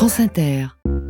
France Inter.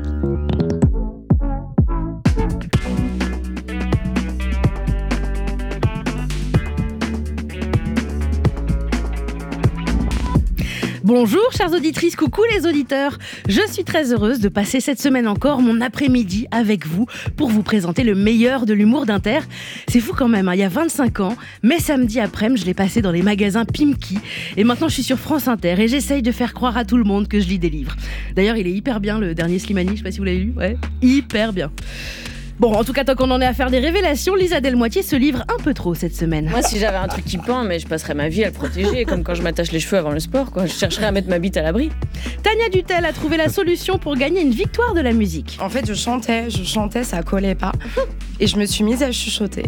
Bonjour chères auditrices, coucou les auditeurs. Je suis très heureuse de passer cette semaine encore mon après-midi avec vous pour vous présenter le meilleur de l'humour d'Inter. C'est fou quand même, il y a 25 ans, mes samedis après-midi, je l'ai passé dans les magasins Pimki. Et maintenant je suis sur France Inter et j'essaye de faire croire à tout le monde que je lis des livres. D'ailleurs il est hyper bien le dernier Slimani, je sais pas si vous l'avez lu, ouais, hyper bien. Bon, en tout cas, tant qu'on en est à faire des révélations, Lisa Delmoitier se livre un peu trop cette semaine. Moi, si j'avais un truc qui pend, mais je passerais ma vie à le protéger, comme quand je m'attache les cheveux avant le sport, quoi. Je chercherais à mettre ma bite à l'abri. Tania Dutel a trouvé la solution pour gagner une victoire de la musique. En fait, je chantais, ça collait pas. Et je me suis mise à chuchoter.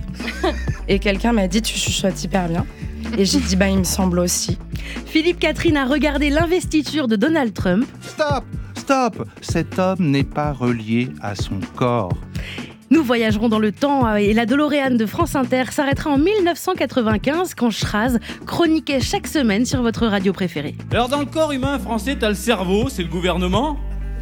Et quelqu'un m'a dit, tu chuchotes hyper bien. Et j'ai dit, il me semble aussi. Philippe Catherine a regardé l'investiture de Donald Trump. Stop! Cet homme n'est pas relié à son corps. Nous voyagerons dans le temps et la DeLorean de France Inter s'arrêtera en 1995 quand Schraz chroniquait chaque semaine sur votre radio préférée. Alors dans le corps humain français, t'as le cerveau, c'est le gouvernement.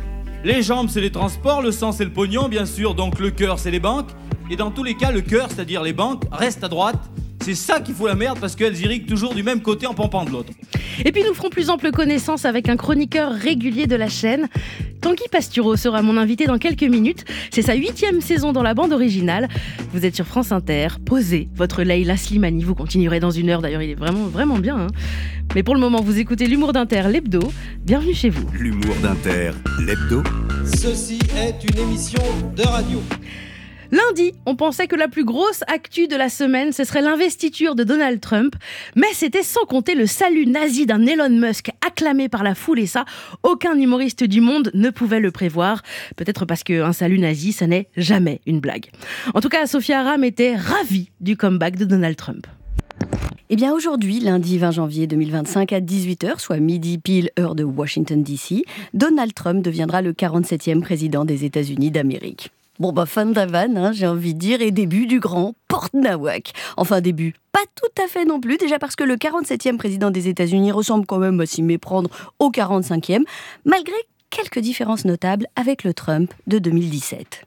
Les jambes, c'est les transports. Le sang, c'est le pognon, bien sûr. Donc le cœur, c'est les banques. Et dans tous les cas, le cœur, c'est-à-dire les banques, reste à droite. C'est ça qui fout la merde parce qu'elles irriguent toujours du même côté en pompant de l'autre. Et puis nous ferons plus ample connaissance avec un chroniqueur régulier de la chaîne. Tanguy Pastureau sera mon invité dans quelques minutes. C'est sa 8e saison dans la bande originale. Vous êtes sur France Inter. Posez votre Leïla Slimani. Vous continuerez dans une heure. D'ailleurs, il est vraiment bien. Hein. Mais pour le moment, vous écoutez l'humour d'Inter, l'hebdo. Bienvenue chez vous. L'humour d'Inter, l'hebdo. Ceci est une émission de radio. Lundi, on pensait que la plus grosse actu de la semaine, ce serait l'investiture de Donald Trump. Mais c'était sans compter le salut nazi d'un Elon Musk acclamé par la foule. Et ça, aucun humoriste du monde ne pouvait le prévoir. Peut-être parce qu'un salut nazi, ça n'est jamais une blague. En tout cas, Sophia Aram était ravie du comeback de Donald Trump. Eh bien aujourd'hui, lundi 20 janvier 2025 à 18h, soit midi pile heure de Washington DC, Donald Trump deviendra le 47e président des États-Unis d'Amérique. Bon fin de la vanne, j'ai envie de dire, et début du grand Porte-Nawak. Enfin début, pas tout à fait non plus, déjà parce que le 47e président des États-Unis ressemble quand même à s'y méprendre au 45e, malgré quelques différences notables avec le Trump de 2017.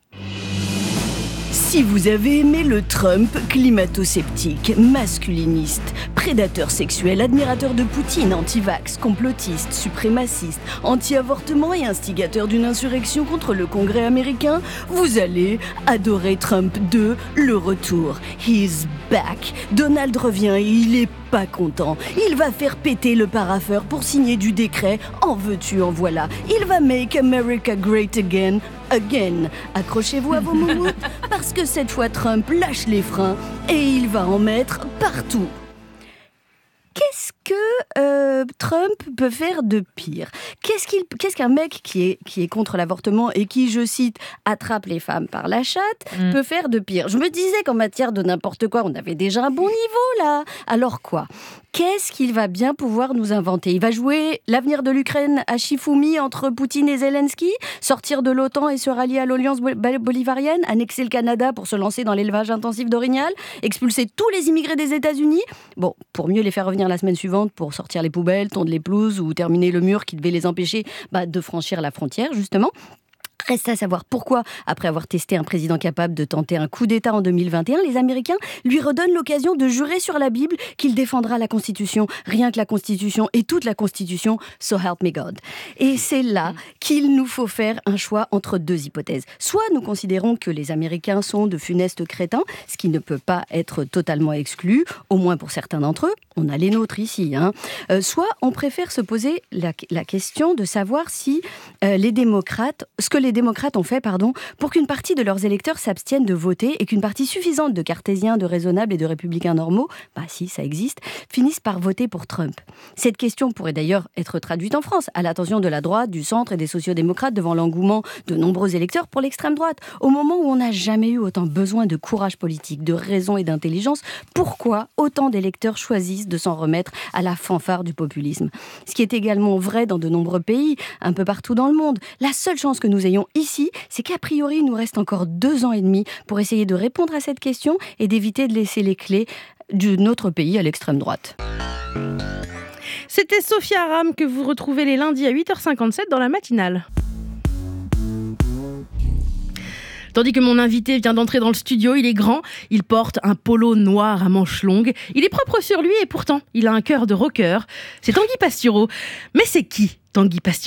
Si vous avez aimé le Trump climato-sceptique, masculiniste, prédateur sexuel, admirateur de Poutine, anti-vax, complotiste, suprémaciste, anti-avortement et instigateur d'une insurrection contre le Congrès américain, vous allez adorer Trump 2, le retour. He's back. Donald revient et il est pas content. Il va faire péter le parapheur pour signer du décret. En veux-tu, en voilà. Il va make America great again. Accrochez-vous à vos moumoutes parce que cette fois Trump lâche les freins et il va en mettre partout. Qu'est-ce que Trump peut faire de pire ? Qu'est-ce qu'un mec qui est contre l'avortement et qui, je cite, attrape les femmes par la chatte, peut faire de pire ? Je me disais qu'en matière de n'importe quoi, on avait déjà un bon niveau là. Alors quoi ? Qu'est-ce qu'il va bien pouvoir nous inventer ? Il va jouer l'avenir de l'Ukraine à Shifumi entre Poutine et Zelensky, sortir de l'OTAN et se rallier à l'Alliance bolivarienne, annexer le Canada pour se lancer dans l'élevage intensif d'orignal, expulser tous les immigrés des États-Unis, pour mieux les faire revenir la semaine suivante pour sortir les poubelles, tondre les pelouses ou terminer le mur qui devait les empêcher de franchir la frontière, justement. Reste à savoir pourquoi, après avoir testé un président capable de tenter un coup d'État en 2021, les Américains lui redonnent l'occasion de jurer sur la Bible qu'il défendra la Constitution, rien que la Constitution et toute la Constitution, so help me God. Et c'est là qu'il nous faut faire un choix entre deux hypothèses. Soit nous considérons que les Américains sont de funestes crétins, ce qui ne peut pas être totalement exclu, au moins pour certains d'entre eux, on a les nôtres ici, soit on préfère se poser la question de savoir si les démocrates ont fait, pour qu'une partie de leurs électeurs s'abstiennent de voter et qu'une partie suffisante de cartésiens, de raisonnables et de républicains normaux, si ça existe, finissent par voter pour Trump. Cette question pourrait d'ailleurs être traduite en France, à l'attention de la droite, du centre et des sociodémocrates devant l'engouement de nombreux électeurs pour l'extrême droite. Au moment où on n'a jamais eu autant besoin de courage politique, de raison et d'intelligence, pourquoi autant d'électeurs choisissent de s'en remettre à la fanfare du populisme ? Ce qui est également vrai dans de nombreux pays, un peu partout dans le monde. La seule chance que nous ayons ici, c'est qu'a priori, il nous reste encore 2 ans et demi pour essayer de répondre à cette question et d'éviter de laisser les clés de notre pays à l'extrême droite. C'était Sophia Aram que vous retrouvez les lundis à 8h57 dans la matinale. Tandis que mon invité vient d'entrer dans le studio, il est grand, il porte un polo noir à manches longues, il est propre sur lui et pourtant, il a un cœur de rocker. C'est Tanguy Pastureau. Mais c'est qui, Tanguy Pastureau ?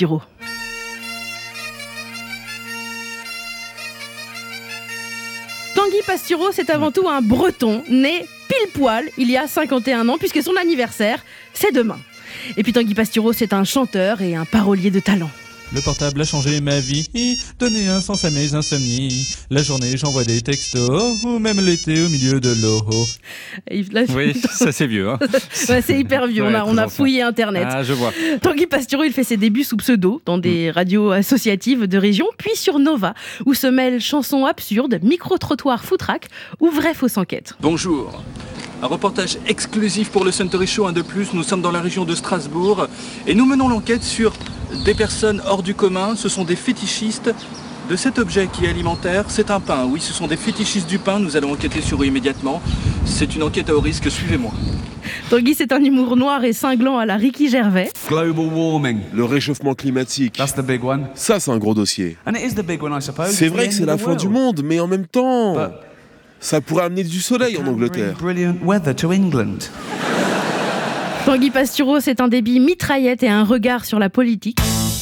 Tanguy Pastureau, c'est avant tout un Breton, né pile poil il y a 51 ans, puisque son anniversaire, c'est demain. Et puis Tanguy Pastureau, c'est un chanteur et un parolier de talent. Le portable a changé ma vie, donné un sens à mes insomnies. La journée, j'envoie des textos, ou même l'été au milieu de l'eau. Oui, ça c'est vieux. Hein. Ouais, c'est hyper vieux, Ouais, on a fouillé Internet. Ah, je vois. Tanguy Pastureau, il fait ses débuts sous pseudo dans des radios associatives de région, puis sur Nova, où se mêlent chansons absurdes, micro-trottoirs foutraques ou vraies fausses enquêtes. Bonjour. Un reportage exclusif pour le Suntory Show 1 de plus. Nous sommes dans la région de Strasbourg et nous menons l'enquête sur des personnes hors du commun. Ce sont des fétichistes de cet objet qui est alimentaire. C'est un pain. Oui, ce sont des fétichistes du pain. Nous allons enquêter sur eux immédiatement. C'est une enquête à haut risque. Suivez-moi. Tanguy, c'est un humour noir et cinglant à la Ricky Gervais. Global warming. Le réchauffement climatique. That's the big one. Ça, c'est un gros dossier. And it is the big one, I suppose. C'est vrai que c'est la fin du monde, mais en même temps, ça pourrait amener du soleil en Angleterre. Brilliant weather to England. Tanguy Pastureau, c'est un débit mitraillette et un regard sur la politique.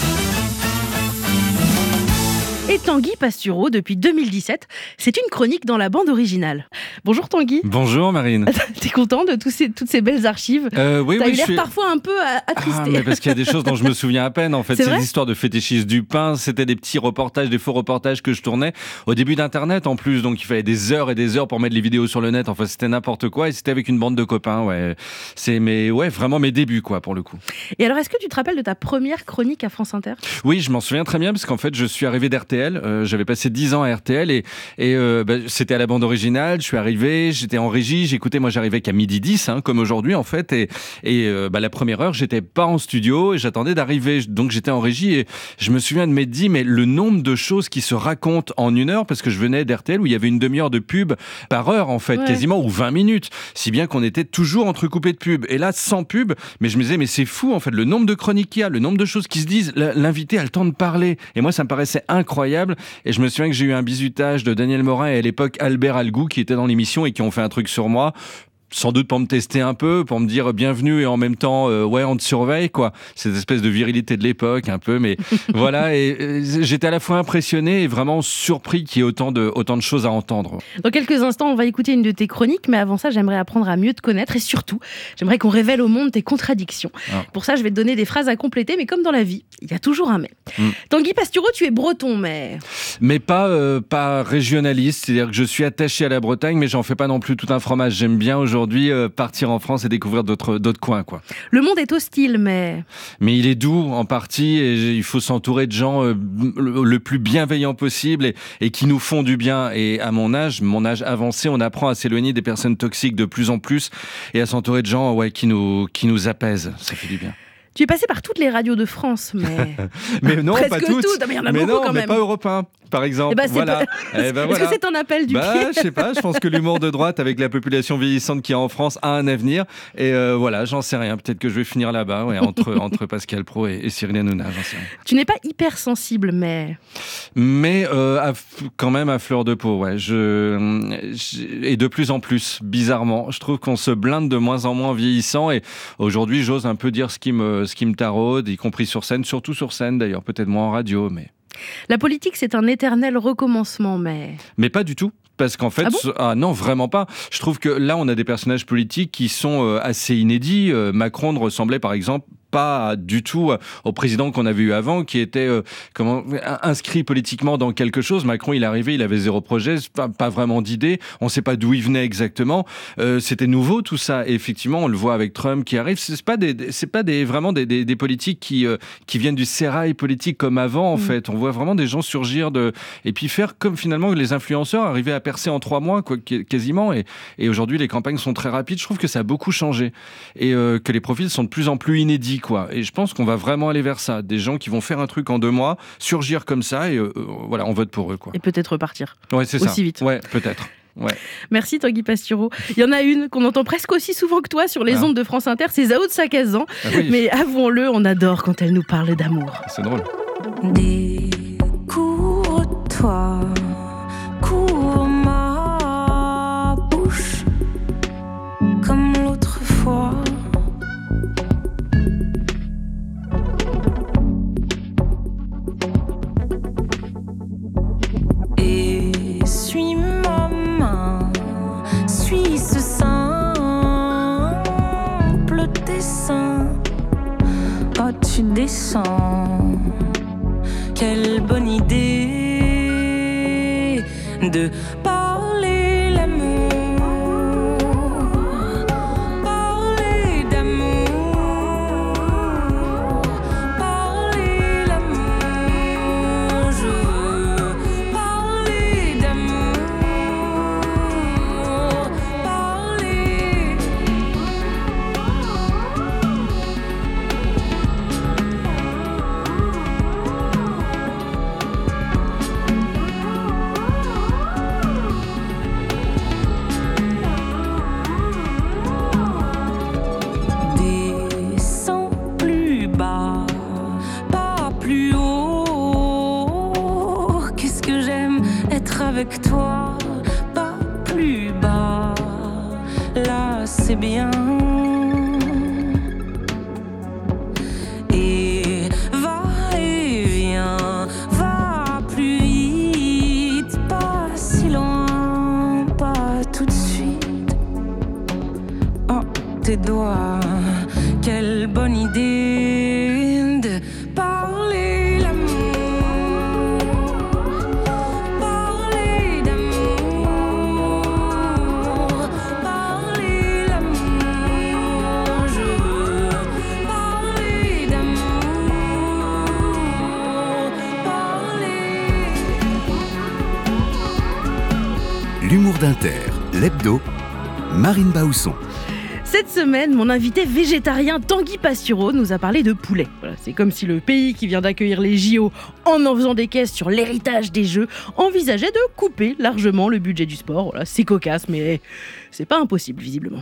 Et Tanguy Pastureau, depuis 2017, c'est une chronique dans la bande originale. Bonjour Tanguy. Bonjour Marine. T'es content de toutes ces belles archives? Oui, T'as eu l'air parfois un peu attristé. Ah, mais parce qu'il y a des choses dont je me souviens à peine. En fait, c'est l'histoire de fétichistes du pain. C'était des petits reportages, des faux reportages que je tournais au début d'Internet en plus. Donc il fallait des heures et des heures pour mettre les vidéos sur le net. Enfin, c'était n'importe quoi et c'était avec une bande de copains. Ouais, vraiment mes débuts quoi pour le coup. Et alors, est-ce que tu te rappelles de ta première chronique à France Inter? Oui, je m'en souviens très bien parce qu'en fait, je suis arrivé d'RTL. J'avais passé 10 ans à RTL et c'était à la bande originale. Je suis arrivé, j'étais en régie, moi j'arrivais qu'à 12h10, hein, comme aujourd'hui en fait. Et la première heure, j'étais pas en studio et j'attendais d'arriver. Donc j'étais en régie et je me souviens de m'être dit, mais le nombre de choses qui se racontent en une heure, parce que je venais d'RTL où il y avait une demi-heure de pub par heure en fait, quasiment, ou 20 minutes. Si bien qu'on était toujours entrecoupé de pub. Et là, sans pub, mais je me disais, mais c'est fou en fait, le nombre de chroniques qu'il y a, le nombre de choses qui se disent, l'invité a le temps de parler. Et moi, ça me paraissait incroyable. Et je me souviens que j'ai eu un bisutage de Daniel Morin et à l'époque Albert Algou qui étaient dans l'émission et qui ont fait un truc sur moi. Sans doute pour me tester un peu, pour me dire bienvenue et en même temps, on te surveille, quoi. Cette espèce de virilité de l'époque, un peu, mais voilà. Et j'étais à la fois impressionné et vraiment surpris qu'il y ait autant de choses à entendre. Dans quelques instants, on va écouter une de tes chroniques, mais avant ça, j'aimerais apprendre à mieux te connaître et surtout, j'aimerais qu'on révèle au monde tes contradictions. Pour ça, je vais te donner des phrases à compléter, mais comme dans la vie, il y a toujours un mais. Tanguy Pastureau, tu es breton, mais... Mais pas régionaliste, c'est-à-dire que je suis attaché à la Bretagne, mais j'en fais pas non plus tout un fromage. J'aime bien aujourd'hui partir en France et découvrir d'autres coins, quoi. Le monde est hostile, mais il est doux en partie et il faut s'entourer de gens le plus bienveillant possible et qui nous font du bien. Et à mon âge avancé, on apprend à s'éloigner des personnes toxiques de plus en plus et à s'entourer de gens qui nous apaisent. Ça fait du bien. Tu es passé par toutes les radios de France, mais... mais non, presque pas toutes. Mais il y en a beaucoup quand même. Mais pas Europe 1, par exemple. Voilà. Est-ce que c'est un appel du pied? Je sais pas, je pense que l'humour de droite, avec la population vieillissante qu'il y a en France, a un avenir. Et j'en sais rien. Peut-être que je vais finir là-bas, entre Pascal Praud et Cyril Hanouna, j'en sais rien. Tu n'es pas hyper sensible, mais quand même à fleur de peau, ouais. Et de plus en plus, bizarrement. Je trouve qu'on se blinde de moins en moins en vieillissant. Et aujourd'hui, j'ose un peu dire ce qui me taraude, y compris sur scène, surtout sur scène d'ailleurs, peut-être moins en radio, mais... La politique, c'est un éternel recommencement, mais pas du tout. Parce qu'en fait, non, vraiment pas. Je trouve que là, on a des personnages politiques qui sont assez inédits. Macron ne ressemblait, par exemple, pas du tout au président qu'on avait eu avant, qui était inscrit politiquement dans quelque chose. Macron, il est arrivé, il avait zéro projet, pas vraiment d'idée. On ne sait pas d'où il venait exactement. C'était nouveau tout ça. Et effectivement, on le voit avec Trump qui arrive. C'est pas vraiment des politiques qui viennent du sérail politique comme avant. En fait, on voit vraiment des gens surgir et puis faire comme finalement les influenceurs arrivaient à percer en 3 mois, quoi, quasiment. Et aujourd'hui, les campagnes sont très rapides. Je trouve que ça a beaucoup changé et que les profils sont de plus en plus inédits, quoi. Et je pense qu'on va vraiment aller vers ça. Des gens qui vont faire un truc en 2 mois, surgir comme ça et on vote pour eux, quoi. Et peut-être repartir. Ouais, c'est ça. Aussi vite. Ouais, peut-être. Ouais. Merci Tanguy Pastureau. Il y en a une qu'on entend presque aussi souvent que toi sur les ondes de France Inter, c'est Zao de Sakazan. Oui. Mais avouons-le, on adore quand elle nous parle d'amour. C'est drôle. Découvre-toi, redescends. Quelle bonne idée de parler l'amour. Parler d'amour. Parler l'amour. Je veux parler d'amour. Parler. Descends plus bas, pas plus haut. Qu'est-ce que j'aime être avec toi, pas plus bas. Là, c'est bien. Et va et viens, va plus vite, pas si loin, pas tout de suite. Oh, tes doigts, quelle bonne idée de parler l'amour. Parler d'amour. Parler l'amour. Je veux parler d'amour. Parler. L'humour d'Inter, l'hebdo, Marine Bausson. Cette semaine, mon invité végétarien Tanguy Pastureau nous a parlé de poulet. Voilà, c'est comme si le pays qui vient d'accueillir les JO en faisant des caisses sur l'héritage des Jeux envisageait de couper largement le budget du sport. Voilà, c'est cocasse, mais c'est pas impossible visiblement.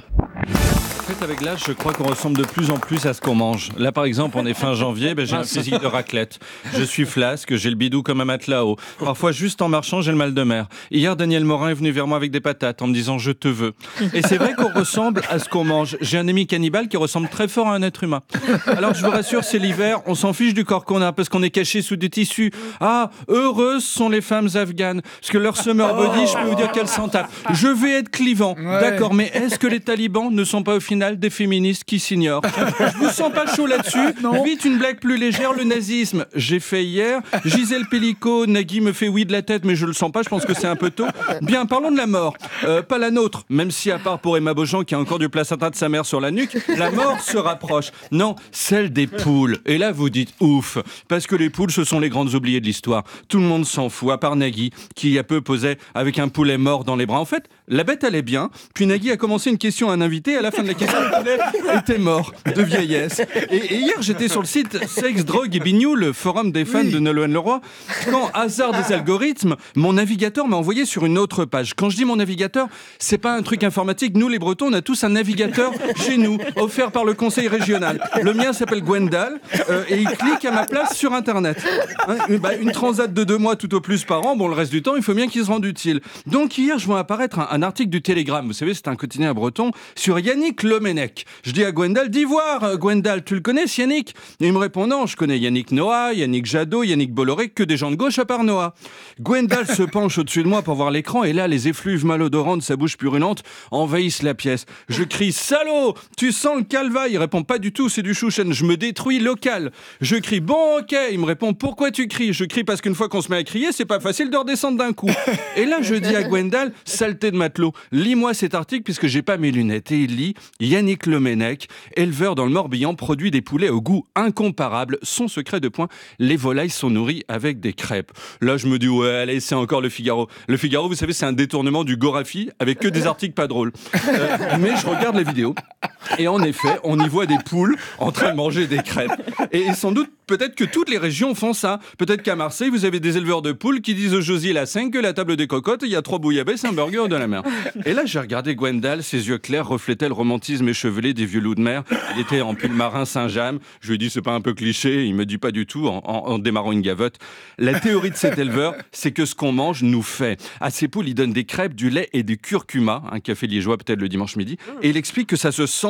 En fait, avec l'âge, je crois qu'on ressemble de plus en plus à ce qu'on mange. Là, par exemple, on est fin janvier, j'ai un physique de raclette. Je suis flasque, j'ai le bidou comme un matelas haut. Parfois, juste en marchant, j'ai le mal de mer. Hier, Daniel Morin est venu vers moi avec des patates en me disant « je te veux ». Et c'est vrai qu'on ressemble à ce qu'on mange. J'ai un ami cannibale qui ressemble très fort à un être humain. Alors, je vous rassure, c'est l'hiver, on s'en fiche du corps qu'on a parce qu'on est caché sous des tissus. Ah, heureuses sont les femmes afghanes. Parce que leur summer body, je peux vous dire qu'elles s'en tapent. Je vais être clivant, d'accord, mais est-ce que les talibans ne sont pas au final des féministes qui s'ignorent? Je vous sens pas chaud là-dessus. Vite, une blague plus légère, le nazisme. J'ai fait hier. Gisèle Pellico, Nagui me fait oui de la tête, mais je le sens pas, je pense que c'est un peu tôt. Bien, parlons de la mort. Pas la nôtre, même si à part pour Emma Beaujean qui a encore du placenta de sa mère sur la nuque, la mort se rapproche. Non, celle des poules. Et là, vous dites ouf, parce que les poules, ce sont les grandes oubliées de l'histoire. Tout le monde s'en fout, à part Nagui, qui il y a peu posait avec un poulet mort dans les bras. En fait, la bête allait bien, puis Nagui a commencé une question à un invité, à la fin de la question, le poulet était mort, de vieillesse. Et hier, j'étais sur le site Sex, Drogue et Bignou, le forum des fans de Nolwenn Leroy, quand, hasard des algorithmes, mon navigateur m'a envoyé sur une autre page. Quand je dis mon navigateur, c'est pas un truc informatique. Nous, les Bretons, on a tous un navigateur chez nous, offert par le conseil régional. Le mien s'appelle Gwendal, et il clique à ma place sur Internet. Hein, une transat de 2 mois tout au plus par an, bon, le reste du temps, il faut bien qu'il se rende utile. Donc hier, je vois apparaître un article du Télégramme, vous savez, c'est un quotidien breton, sur Yannick Lemenec. Je dis à Gwendal, dis voir, Gwendal, tu le connais, Yannick? Et il me répond, non, je connais Yannick Noah, Yannick Jadot, Yannick Bolloré, que des gens de gauche à part Noah. Gwendal se penche au-dessus de moi pour voir l'écran, et là, les effluves malodorants de sa bouche purulente envahissent la pièce. Je crie, salaud, tu sens le calva? Il répond, pas du tout, c'est du chouchen, je me détruis local. Je crie, bon, ok. Il me répond, pourquoi tu cries? Je crie parce qu'une fois qu'on se met à crier, c'est pas facile de redescendre d'un coup. Et là, je dis à Gwendal, saleté de matelot, lis-moi cet article puisque j'ai pas mes lunettes. Et il lit, Yannick Lemenec, éleveur dans le Morbihan, produit des poulets au goût incomparable. Son secret de point, les volailles sont nourries avec des crêpes. Là, je me dis, ouais, allez, c'est encore le Figaro. Le Figaro, vous savez, c'est un détournement du Gorafi avec que des articles pas drôles. Mais je regarde la vidéo et en effet, on y voit des poules en train de manger des crêpes. Et sans doute, peut-être que toutes les régions font ça. Peut-être qu'à Marseille, vous avez des éleveurs de poules qui disent au Josier la 5 que la table des cocottes, il y a 3 bouillabaisse, un burger de la mer. Et là, j'ai regardé Gwendal, ses yeux clairs reflétaient le romantisme échevelé des vieux loups de mer. Il était en pull marin Saint-James. Je lui ai dit, c'est pas un peu cliché? Il me dit pas du tout, en démarrant une gavotte. La théorie de cet éleveur, c'est que ce qu'on mange nous fait. À ses poules, il donne des crêpes, du lait et du curcuma, un café liégeois peut-être le dimanche midi. Et il explique que ça se sent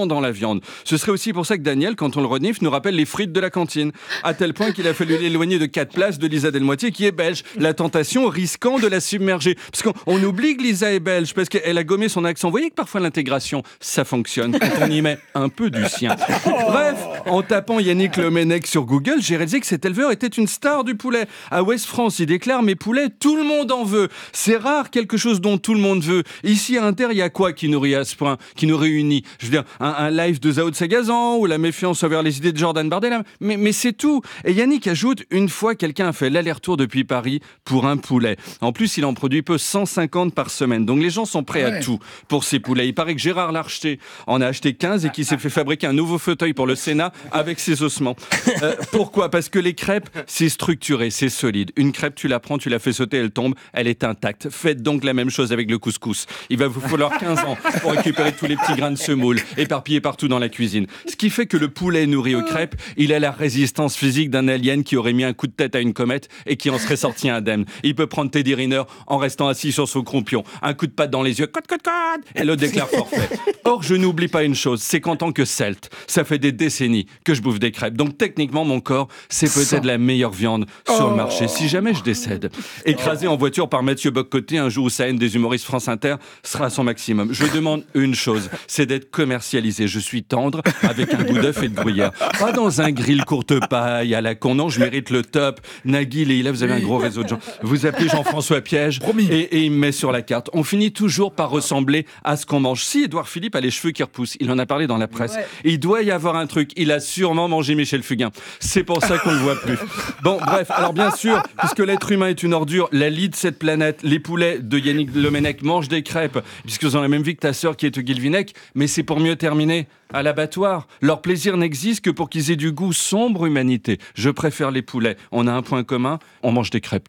sang dans la viande. Ce serait aussi pour ça que Daniel, quand on le renifle, nous rappelle les frites de la cantine. À tel point qu'il a fallu l'éloigner de 4 places de Lisa Delmoitier, qui est belge. La tentation risquant de la submerger. Parce qu'on oublie que Lisa est belge, parce qu'elle a gommé son accent. Vous voyez que parfois l'intégration, ça fonctionne quand on y met un peu du sien. Bref, en tapant Yannick Lemenec sur Google, j'ai réalisé que cet éleveur était une star du poulet. À Ouest France, il déclare « Mes poulets, tout le monde en veut ». C'est rare quelque chose dont tout le monde veut. Ici, à Inter, il y a quoi qui nous rit à ce point, qui nous réunit? Je veux dire, un live de Zao de Sagazan ou la méfiance envers les idées de Jordan Bardella. Mais c'est tout. Et Yannick ajoute, une fois, quelqu'un a fait l'aller-retour depuis Paris pour un poulet. En plus, il en produit peu, 150 par semaine. Donc les gens sont prêts à tout pour ces poulets. Il paraît que Gérard Larcher en a acheté 15 et qu'il s'est fait fabriquer un nouveau fauteuil pour le Sénat avec ses ossements. Pourquoi? Parce que les crêpes, c'est structuré, c'est solide. Une crêpe, tu la prends, tu la fais sauter, elle tombe, elle est intacte. Faites donc la même chose avec le couscous. Il va vous falloir 15 ans pour récupérer tous les petits grains de semoule éparpillés partout dans la cuisine. Ce qui fait que le poulet nourri aux crêpes, il a la résistance physique d'un alien qui aurait mis un coup de tête à une comète et qui en serait sorti indemne. Il peut prendre Teddy Riner en restant assis sur son croupion. Un coup de patte dans les yeux, code, et l'autre déclare forfait. Or, je n'oublie pas une chose, c'est qu'en tant que celte, ça fait des décennies que je bouffe des crêpes. Donc techniquement, mon corps, c'est peut-être la meilleure viande sur le marché. Si jamais je décède, écrasé en voiture par Mathieu Bock-Côté, un jour où sa haine des humoristes France Inter sera à son maximum. Je demande une chose, c'est d'être commercialisé. Je suis tendre, avec un goût d'œuf et de gruyère. Pas dans un grill courte paille à la con. Non, je mérite le top. Nagui, Leïla, vous avez un gros réseau de gens. Vous appelez Jean-François Piège et il me met sur la carte. On finit toujours par ressembler à ce qu'on mange. Si Édouard Philippe a les cheveux qui repoussent, il en a parlé dans la presse. Ouais. Il doit y avoir un truc. Il a sûrement mangé Michel Fugain. C'est pour ça qu'on le voit plus. Bon, bref. Alors bien sûr, puisque l'être humain est une ordure, la lie de cette planète, les poulets de Yannick Lemenec mangent des crêpes, puisqu'ils ont la même vie que ta sœur qui est de Guilvinec, mais c'est pour mieux terminer. À l'abattoir, leur plaisir n'existe que pour qu'ils aient du goût. Sombre humanité. Je préfère les poulets. On a un point commun, on mange des crêpes.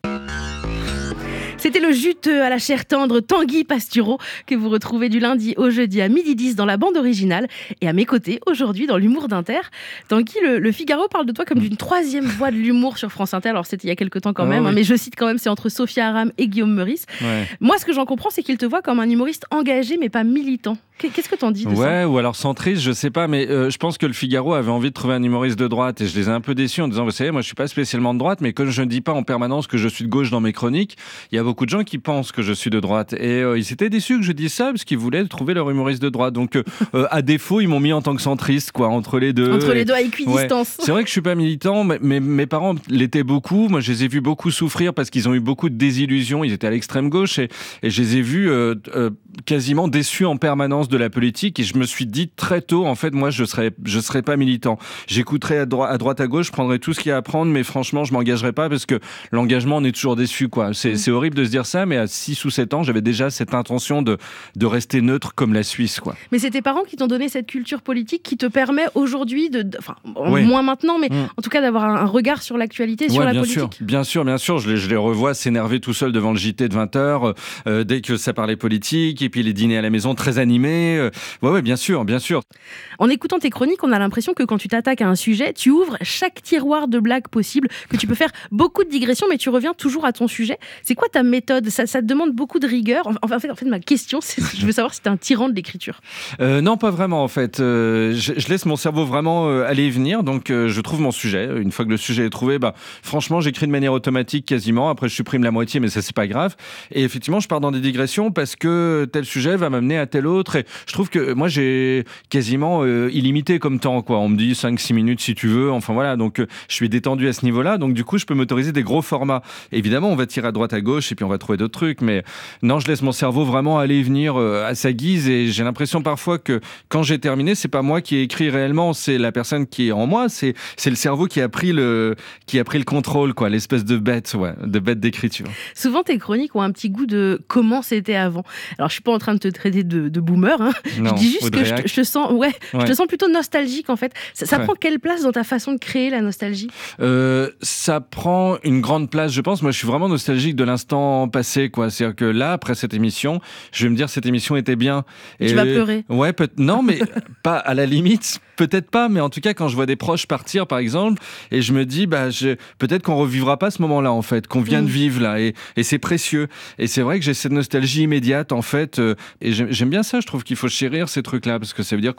C'était le juteux à la chair tendre Tanguy Pastureau que vous retrouvez du lundi au jeudi à 12h10 dans la bande originale. Et à mes côtés, aujourd'hui, dans l'humour d'Inter, Tanguy, le Figaro parle de toi comme d'une troisième voix de l'humour sur France Inter. Alors c'était il y a quelques temps quand même, oui. Mais je cite quand même, c'est entre Sophia Aram et Guillaume Meurice. Ouais. Moi, ce que j'en comprends, c'est qu'il te voit comme un humoriste engagé, mais pas militant. Qu'est-ce que t'en dis de ça? Ouais, ou alors centriste, je sais pas, mais je pense que le Figaro avait envie de trouver un humoriste de droite et je les ai un peu déçus en disant, vous savez, moi je suis pas spécialement de droite, mais comme je ne dis pas en permanence que je suis de gauche dans mes chroniques, il y a beaucoup de gens qui pensent que je suis de droite et ils étaient déçus que je dise ça parce qu'ils voulaient trouver leur humoriste de droite. Donc à défaut, ils m'ont mis en tant que centriste, quoi, entre les deux. Entre les deux à équidistance. Ouais. C'est vrai que je suis pas militant, mais mes parents l'étaient beaucoup. Moi, je les ai vus beaucoup souffrir parce qu'ils ont eu beaucoup de désillusions. Ils étaient à l'extrême gauche et je les ai vus quasiment déçus en permanence de la politique. Et je me suis dit très tôt, en fait, moi, je serais pas militant. J'écouterais à droite, à gauche, je prendrais tout ce qu'il y a à prendre, mais franchement, je m'engagerais pas parce que l'engagement, on est toujours déçu, quoi. C'est horrible de se dire ça, mais à 6 ou 7 ans, j'avais déjà cette intention de rester neutre comme la Suisse, quoi. Mais c'est tes parents qui t'ont donné cette culture politique qui te permet aujourd'hui moins maintenant, mais en tout cas d'avoir un regard sur l'actualité, sur la politique. Bien sûr. Je les revois s'énerver tout seul devant le JT de 20h, dès que ça parlait politique, et puis les dîners à la maison très animés. Ouais, bien sûr. En écoutant tes chroniques, on a l'impression que quand tu t'attaques à un sujet, tu ouvres chaque tiroir de blagues possible, que tu peux faire beaucoup de digressions, mais tu reviens toujours à ton sujet. C'est quoi ta méthode? Ça te demande beaucoup de rigueur. En fait, ma question, c'est je veux savoir si t'es un tyran de l'écriture. Non, pas vraiment, en fait. Je laisse mon cerveau vraiment aller et venir, donc je trouve mon sujet. Une fois que le sujet est trouvé, franchement, j'écris de manière automatique quasiment. Après, je supprime la moitié, mais ça, c'est pas grave. Et effectivement, je pars dans des digressions parce que tel sujet va m'amener à tel autre. Et je trouve que moi, j'ai quasiment illimité comme temps, quoi. On me dit 5-6 minutes si tu veux. Enfin, voilà. Donc, je suis détendu à ce niveau-là. Donc, du coup, je peux m'autoriser des gros formats. Évidemment, on va tirer à droite, à gauche, et puis on va trouver d'autres trucs. Mais non, je laisse mon cerveau vraiment aller et venir à sa guise. Et j'ai l'impression parfois que quand j'ai terminé, c'est pas moi qui ai écrit réellement, c'est la personne qui est en moi. C'est le cerveau qui a pris le contrôle, quoi. L'espèce de bête d'écriture. Souvent, tes chroniques ont un petit goût de comment c'était avant. Alors, je suis pas en train de te traiter de boomer, hein. Non, je dis juste que je te sens, je te sens plutôt nostalgique, en fait. Ça prend quelle place dans ta façon de créer la nostalgie? Ça prend une grande place, je pense. Moi, je suis vraiment nostalgique de l'instant passé, quoi. C'est-à-dire que là, après cette émission, je vais me dire cette émission était bien. Et tu vas pleurer. Ouais, non, mais pas à la limite. Peut-être pas, mais en tout cas, quand je vois des proches partir, par exemple, et je me dis, peut-être qu'on revivra pas ce moment-là, en fait, qu'on vient de vivre là, et c'est précieux. Et c'est vrai que j'ai cette nostalgie immédiate, en fait, et j'aime bien ça. Je trouve qu'il faut chérir ces trucs-là, parce que ça veut dire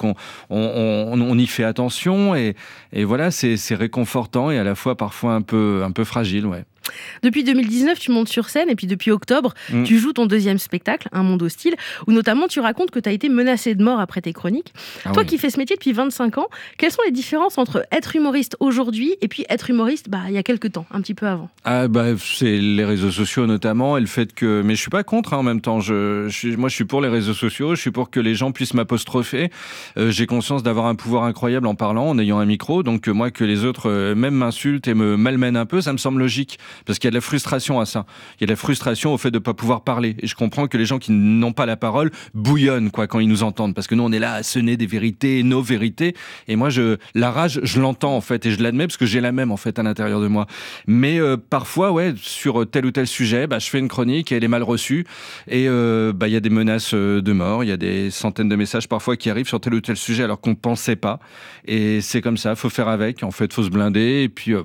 qu'on y fait attention, et voilà, c'est réconfortant et à la fois parfois un peu fragile, ouais. Depuis 2019, tu montes sur scène et puis depuis octobre, tu joues ton deuxième spectacle, Un monde hostile, où notamment tu racontes que tu as été menacé de mort après tes chroniques. Toi qui fais ce métier depuis 25 ans, quelles sont les différences entre être humoriste aujourd'hui et puis être humoriste il y a quelques temps, un petit peu avant? C'est les réseaux sociaux notamment, et le fait que... Mais je suis pas contre en même temps. Moi, je suis pour les réseaux sociaux, je suis pour que les gens puissent m'apostropher. J'ai conscience d'avoir un pouvoir incroyable en parlant, en ayant un micro, donc moi, que les autres même m'insultent et me malmènent un peu, ça me semble logique. Parce qu'il y a de la frustration à ça. Il y a de la frustration au fait de ne pas pouvoir parler. Et je comprends que les gens qui n'ont pas la parole bouillonnent quand ils nous entendent. Parce que nous, on est là à sonner des vérités, nos vérités. Et moi, la rage, je l'entends en fait. Et je l'admets parce que j'ai la même en fait à l'intérieur de moi. Mais parfois, sur tel ou tel sujet, je fais une chronique et elle est mal reçue. Et il y a des menaces de mort. Il y a des centaines de messages parfois qui arrivent sur tel ou tel sujet alors qu'on ne pensait pas. Et c'est comme ça, il faut faire avec. En fait, il faut se blinder. Et puis,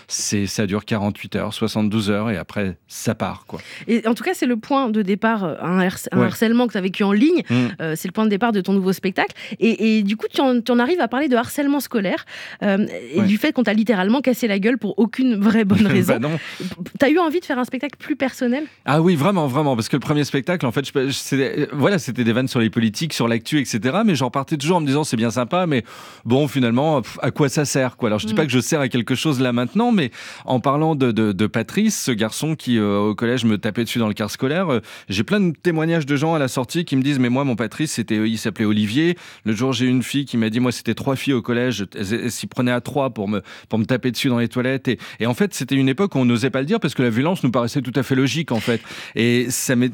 ça dure 48 heures, 72 heures, et après, ça part, quoi. Et en tout cas, c'est le point de départ, un harcèlement que tu as vécu en ligne. C'est le point de départ de ton nouveau spectacle. Et du coup, tu en arrives à parler de harcèlement scolaire et du fait qu'on t'a littéralement cassé la gueule pour aucune vraie bonne raison. T'as eu envie de faire un spectacle plus personnel? Ah oui, vraiment, parce que le premier spectacle, en fait, c'était des vannes sur les politiques, sur l'actu, etc. Mais j'en partais toujours en me disant, c'est bien sympa, mais bon, finalement, à quoi ça sert, quoi. Alors, je dis pas que je sers à quelque chose là maintenant, mais en parlant de Patrice, ce garçon qui au collège me tapait dessus dans le car scolaire, j'ai plein de témoignages de gens à la sortie qui me disent, mais moi mon Patrice, il s'appelait Olivier. Le jour, j'ai une fille qui m'a dit, moi c'était 3 filles au collège, elles s'y prenaient à 3 pour me taper dessus dans les toilettes, et en fait c'était une époque où on n'osait pas le dire parce que la violence nous paraissait tout à fait logique en fait, et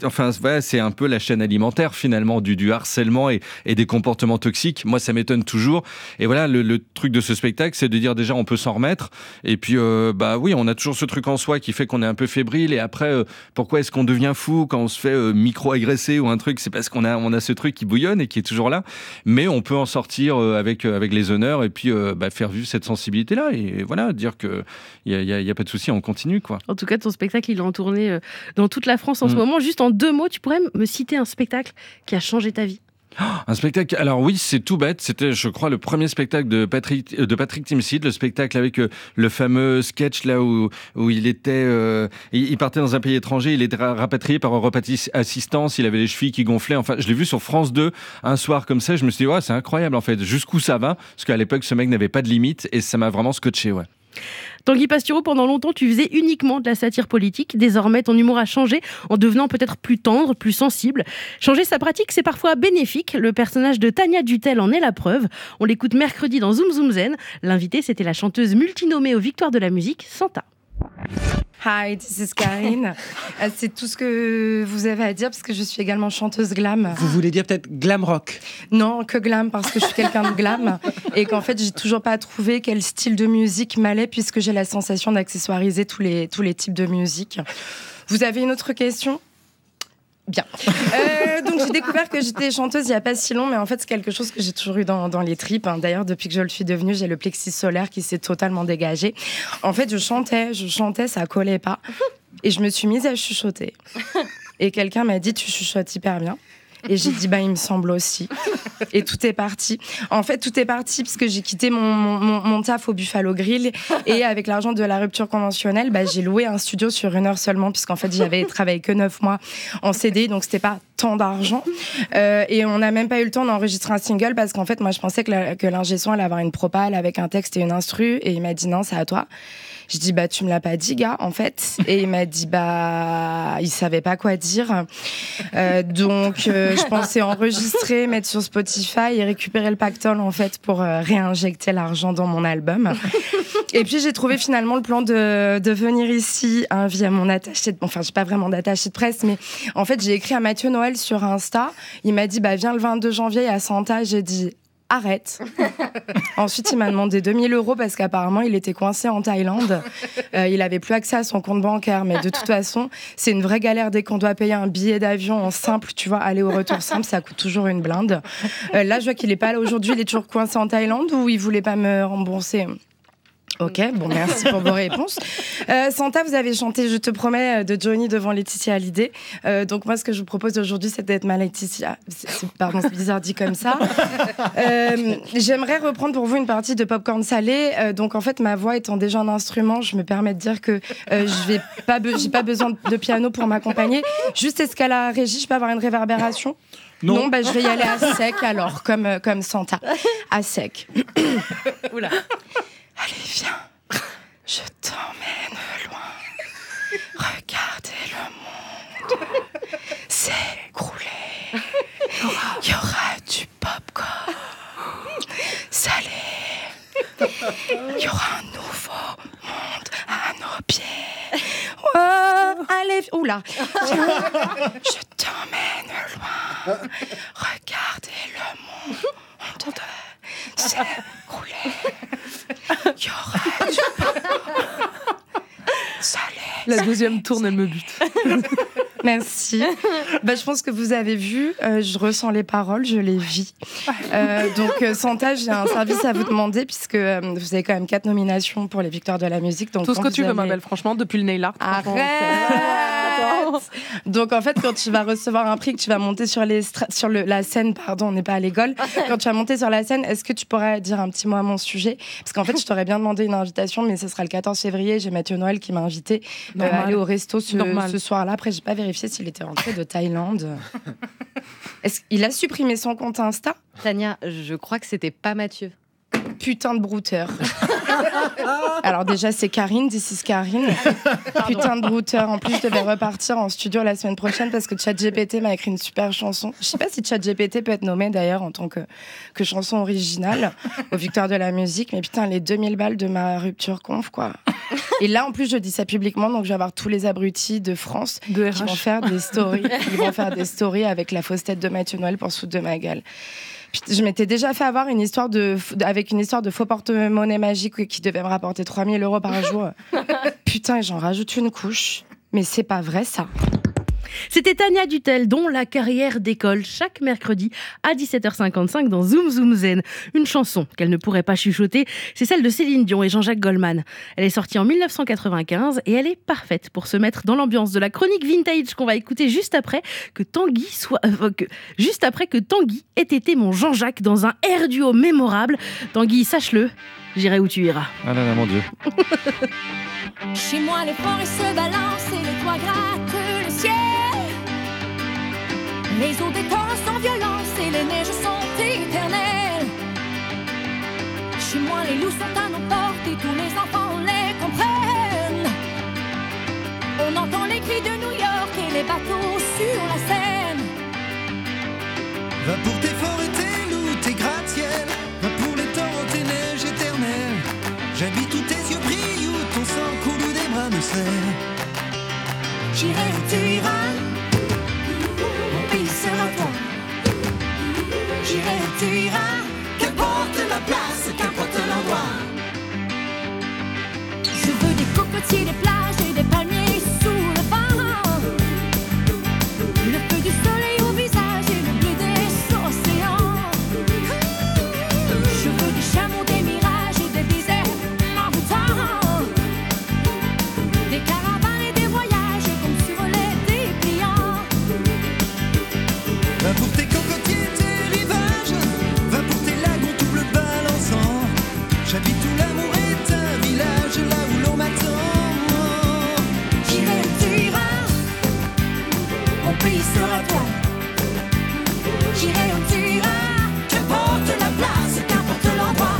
c'est un peu la chaîne alimentaire finalement du harcèlement et des comportements toxiques. Moi ça m'étonne toujours, et voilà, le truc de ce spectacle, c'est de dire déjà on peut s'en remettre, et puis oui, on a toujours ce truc en soi qui fait qu'on est un peu fébrile, et après pourquoi est-ce qu'on devient fou quand on se fait micro-agresser ou un truc? C'est parce qu'on a ce truc qui bouillonne et qui est toujours là, mais on peut en sortir avec les honneurs, et puis faire vivre cette sensibilité-là, et voilà, dire qu'il n'y a pas de souci, on continue, quoi. En tout cas, ton spectacle, il est en tournée dans toute la France en ce moment. Juste en 2 mots, tu pourrais me citer un spectacle qui a changé ta vie? Un spectacle, alors oui, c'est tout bête, c'était je crois le premier spectacle de Patrick Timsit, le spectacle avec le fameux sketch là où il était il partait dans un pays étranger, il était rapatrié par Europe Assistance, il avait les chevilles qui gonflaient, enfin je l'ai vu sur France 2 un soir comme ça, je me suis dit c'est incroyable en fait, jusqu'où ça va, parce qu'à l'époque ce mec n'avait pas de limite, et ça m'a vraiment scotché, ouais. Tanguy Pastureau, pendant longtemps, tu faisais uniquement de la satire politique. Désormais, ton humour a changé en devenant peut-être plus tendre, plus sensible. Changer sa pratique, c'est parfois bénéfique. Le personnage de Tania Dutel en est la preuve. On l'écoute mercredi dans Zoom Zoom Zen. L'invitée, c'était la chanteuse multinommée aux Victoires de la musique, Santa. Hi, this is Karine. C'est tout ce que vous avez à dire parce que je suis également chanteuse glam. Vous voulez dire peut-être glam rock? Non, que glam parce que je suis quelqu'un de glam et qu'en fait j'ai toujours pas trouvé quel style de musique m'allait puisque j'ai la sensation d'accessoiriser tous les types de musique. Vous avez une autre question? Bien. Donc j'ai découvert que j'étais chanteuse il n'y a pas si long, mais en fait c'est quelque chose que j'ai toujours eu dans les tripes. D'ailleurs, depuis que je le suis devenue, j'ai le plexus solaire qui s'est totalement dégagé. En fait, je chantais, ça collait pas. Et je me suis mise à chuchoter. Et quelqu'un m'a dit, tu chuchotes hyper bien. Et j'ai dit, il me semble aussi. Et tout est parti. En fait, tout est parti parce que j'ai quitté mon taf au Buffalo Grill. Et avec l'argent de la rupture conventionnelle, j'ai loué un studio sur 1 heure seulement, puisqu'en fait, j'avais travaillé que 9 mois en CDI, donc c'était pas tant d'argent. Et on n'a même pas eu le temps d'enregistrer un single parce qu'en fait, moi, je pensais que l'ingé son allait avoir une propale avec un texte et une instru. Et il m'a dit, non, c'est à toi. Je dis, tu me l'as pas dit, gars, en fait. Et il m'a dit, il savait pas quoi dire. Donc, je pensais enregistrer, mettre sur Spotify et récupérer le pactole, en fait, pour réinjecter l'argent dans mon album. Et puis, j'ai trouvé finalement le plan de venir ici, via mon attaché j'ai pas vraiment d'attaché de presse, mais en fait, j'ai écrit à Mathieu Noël sur Insta. Il m'a dit, viens le 22 janvier à Santa. J'ai dit, arrête. Ensuite, il m'a demandé 2 000 € parce qu'apparemment, il était coincé en Thaïlande. Il avait plus accès à son compte bancaire. Mais de toute façon, c'est une vraie galère dès qu'on doit payer un billet d'avion en simple. Tu vois, aller au retour simple, ça coûte toujours une blinde. Là, je vois qu'il est pas là aujourd'hui. Il est toujours coincé en Thaïlande ou il voulait pas me rembourser. Ok, bon, merci pour vos réponses. Santa, vous avez chanté Je te promets de Johnny devant Laetitia Hallyday. Donc moi, ce que je vous propose aujourd'hui, c'est d'être ma Laetitia. Pardon, c'est bizarre dit comme ça. J'aimerais reprendre pour vous une partie de Popcorn Salé. Donc en fait, ma voix étant déjà un instrument, je me permets de dire que j'ai pas besoin de piano pour m'accompagner. Juste, est-ce qu'à la régie, je peux avoir une réverbération ? Non, bah, je vais y aller à sec alors, comme Santa. À sec. Oula. Allez, viens, je t'emmène loin. Regardez le monde s'écrouler. Il y aura du popcorn salé. Il y aura un nouveau monde à nos pieds. Oh, allez, oula. Je t'emmène loin. Regardez le monde s'écrouler. Il y aura du salé. La deuxième tourne, elle me bute. Merci. Bah, je pense que vous avez vu, je ressens les paroles, je les vis. Donc, Santa, j'ai un service à vous demander, puisque vous avez quand même 4 nominations pour les victoires de la musique. Donc, tout ce que tu veux, ma belle, franchement, depuis le nail art. Arrête. Donc, en fait, quand tu vas recevoir un prix, que tu vas monter sur la scène, pardon, on n'est pas à l'école. Quand tu vas monter sur la scène, est-ce que tu pourrais dire un petit mot à mon sujet ? Parce qu'en fait, je t'aurais bien demandé une invitation, mais ce sera le 14 février. J'ai Mathieu Noël qui m'a invité à aller au resto ce soir-là. Après, j'ai pas vérifié s'il était rentré de Thaïlande. Est-ce qu'il a supprimé son compte Insta ? Tania, je crois que c'était pas Mathieu. Putain de brouteur. Alors déjà, c'est Karine, this is Karine. Putain de brouteur. En plus, je devais repartir en studio la semaine prochaine parce que ChatGPT m'a écrit une super chanson. Je sais pas si ChatGPT peut être nommé d'ailleurs en tant que chanson originale aux victoires de la musique. Mais putain, les 2000 balles de ma rupture conf, quoi. Et là, en plus, je dis ça publiquement, donc je vais avoir tous les abrutis de France qui vont faire des stories. Ils vont faire des stories avec la fausse tête de Mathieu Noël pour se foutre de ma gueule. Je m'étais déjà fait avoir avec une histoire de faux porte-monnaie magique qui devait me rapporter 3 000 € par jour. Putain, et j'en rajoute une couche. Mais c'est pas vrai, ça. C'était Tania Dutel, dont la carrière décolle chaque mercredi à 17h55 dans Zoom Zoom Zen. Une chanson qu'elle ne pourrait pas chuchoter, c'est celle de Céline Dion et Jean-Jacques Goldman. Elle est sortie en 1995 et elle est parfaite pour se mettre dans l'ambiance de la chronique vintage qu'on va écouter juste après que Tanguy ait été mon Jean-Jacques dans un air duo mémorable. Tanguy, sache-le, j'irai où tu iras. Ah là là, mon Dieu. Chez moi, les forêts se balancent et les toits grattent le ciel. Les eaux des torrents sans violence et les neiges sont éternelles. Chez moi, les loups sont à nos portes et tous les enfants les comprennent. On entend les cris de New York et les bateaux sur la Seine. Va pour tes forêts, tes loups, tes gratte-ciel. Va pour les torrents, tes neiges éternelles. J'habite où tes yeux brillent, où ton sang coule, où des bras me serrent. J'irai où tu iras, mon pays sera toi. J'irai où tu iras, qu'importe la place, qu'importe l'endroit. Je veux des cocotiers, des plages et des palmiers sous le vent. Le feu du soleil au visage et le bleu des océans. Je veux des chameaux, des mirages et des déserts envoûtants. Des caravanes et des voyages comme sur les dépliants. Va pour tes cocotiers, tes rivages. Va pour tes lagons tout bleu balançant. J'habite où l'amour est un village, là où l'on m'attend. J'irai où tu iras, mon pays sera toi. J'irai où tu iras, qu'importe la place, qu'importe l'endroit.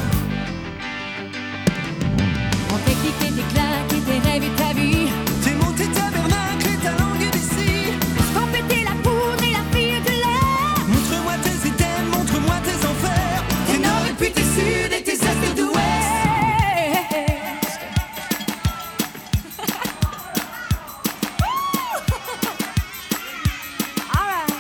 On t'éclipse et tes claques et tes rêves et ta vie. Tes mots, tes tabernacles et ta langue d'ici. Sans péter la poudre et la fille de l'air. Montre-moi tes items, montre-moi tes enfers. Tes nord et puis tes sud et tes est et d'ouest. Alright.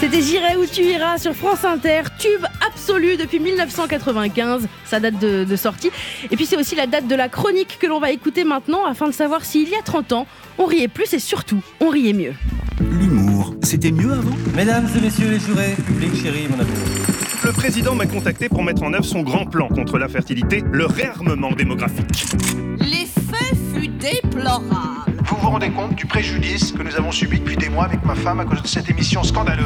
C'était J'irai où tu iras sur France Inter, tube absolu depuis 1995, sa date de sortie. Et puis c'est aussi la date de la chronique que l'on va écouter maintenant afin de savoir s'il y a 30 ans, on riait plus et surtout, on riait mieux. L'humour, c'était mieux avant? Mesdames et messieurs les jurés, public chéri, mon amour. Le président m'a contacté pour mettre en œuvre son grand plan contre l'infertilité, le réarmement démographique. L'effet fut déplorable. Vous vous rendez compte du préjudice que nous avons subi depuis des mois avec ma femme à cause de cette émission scandaleuse?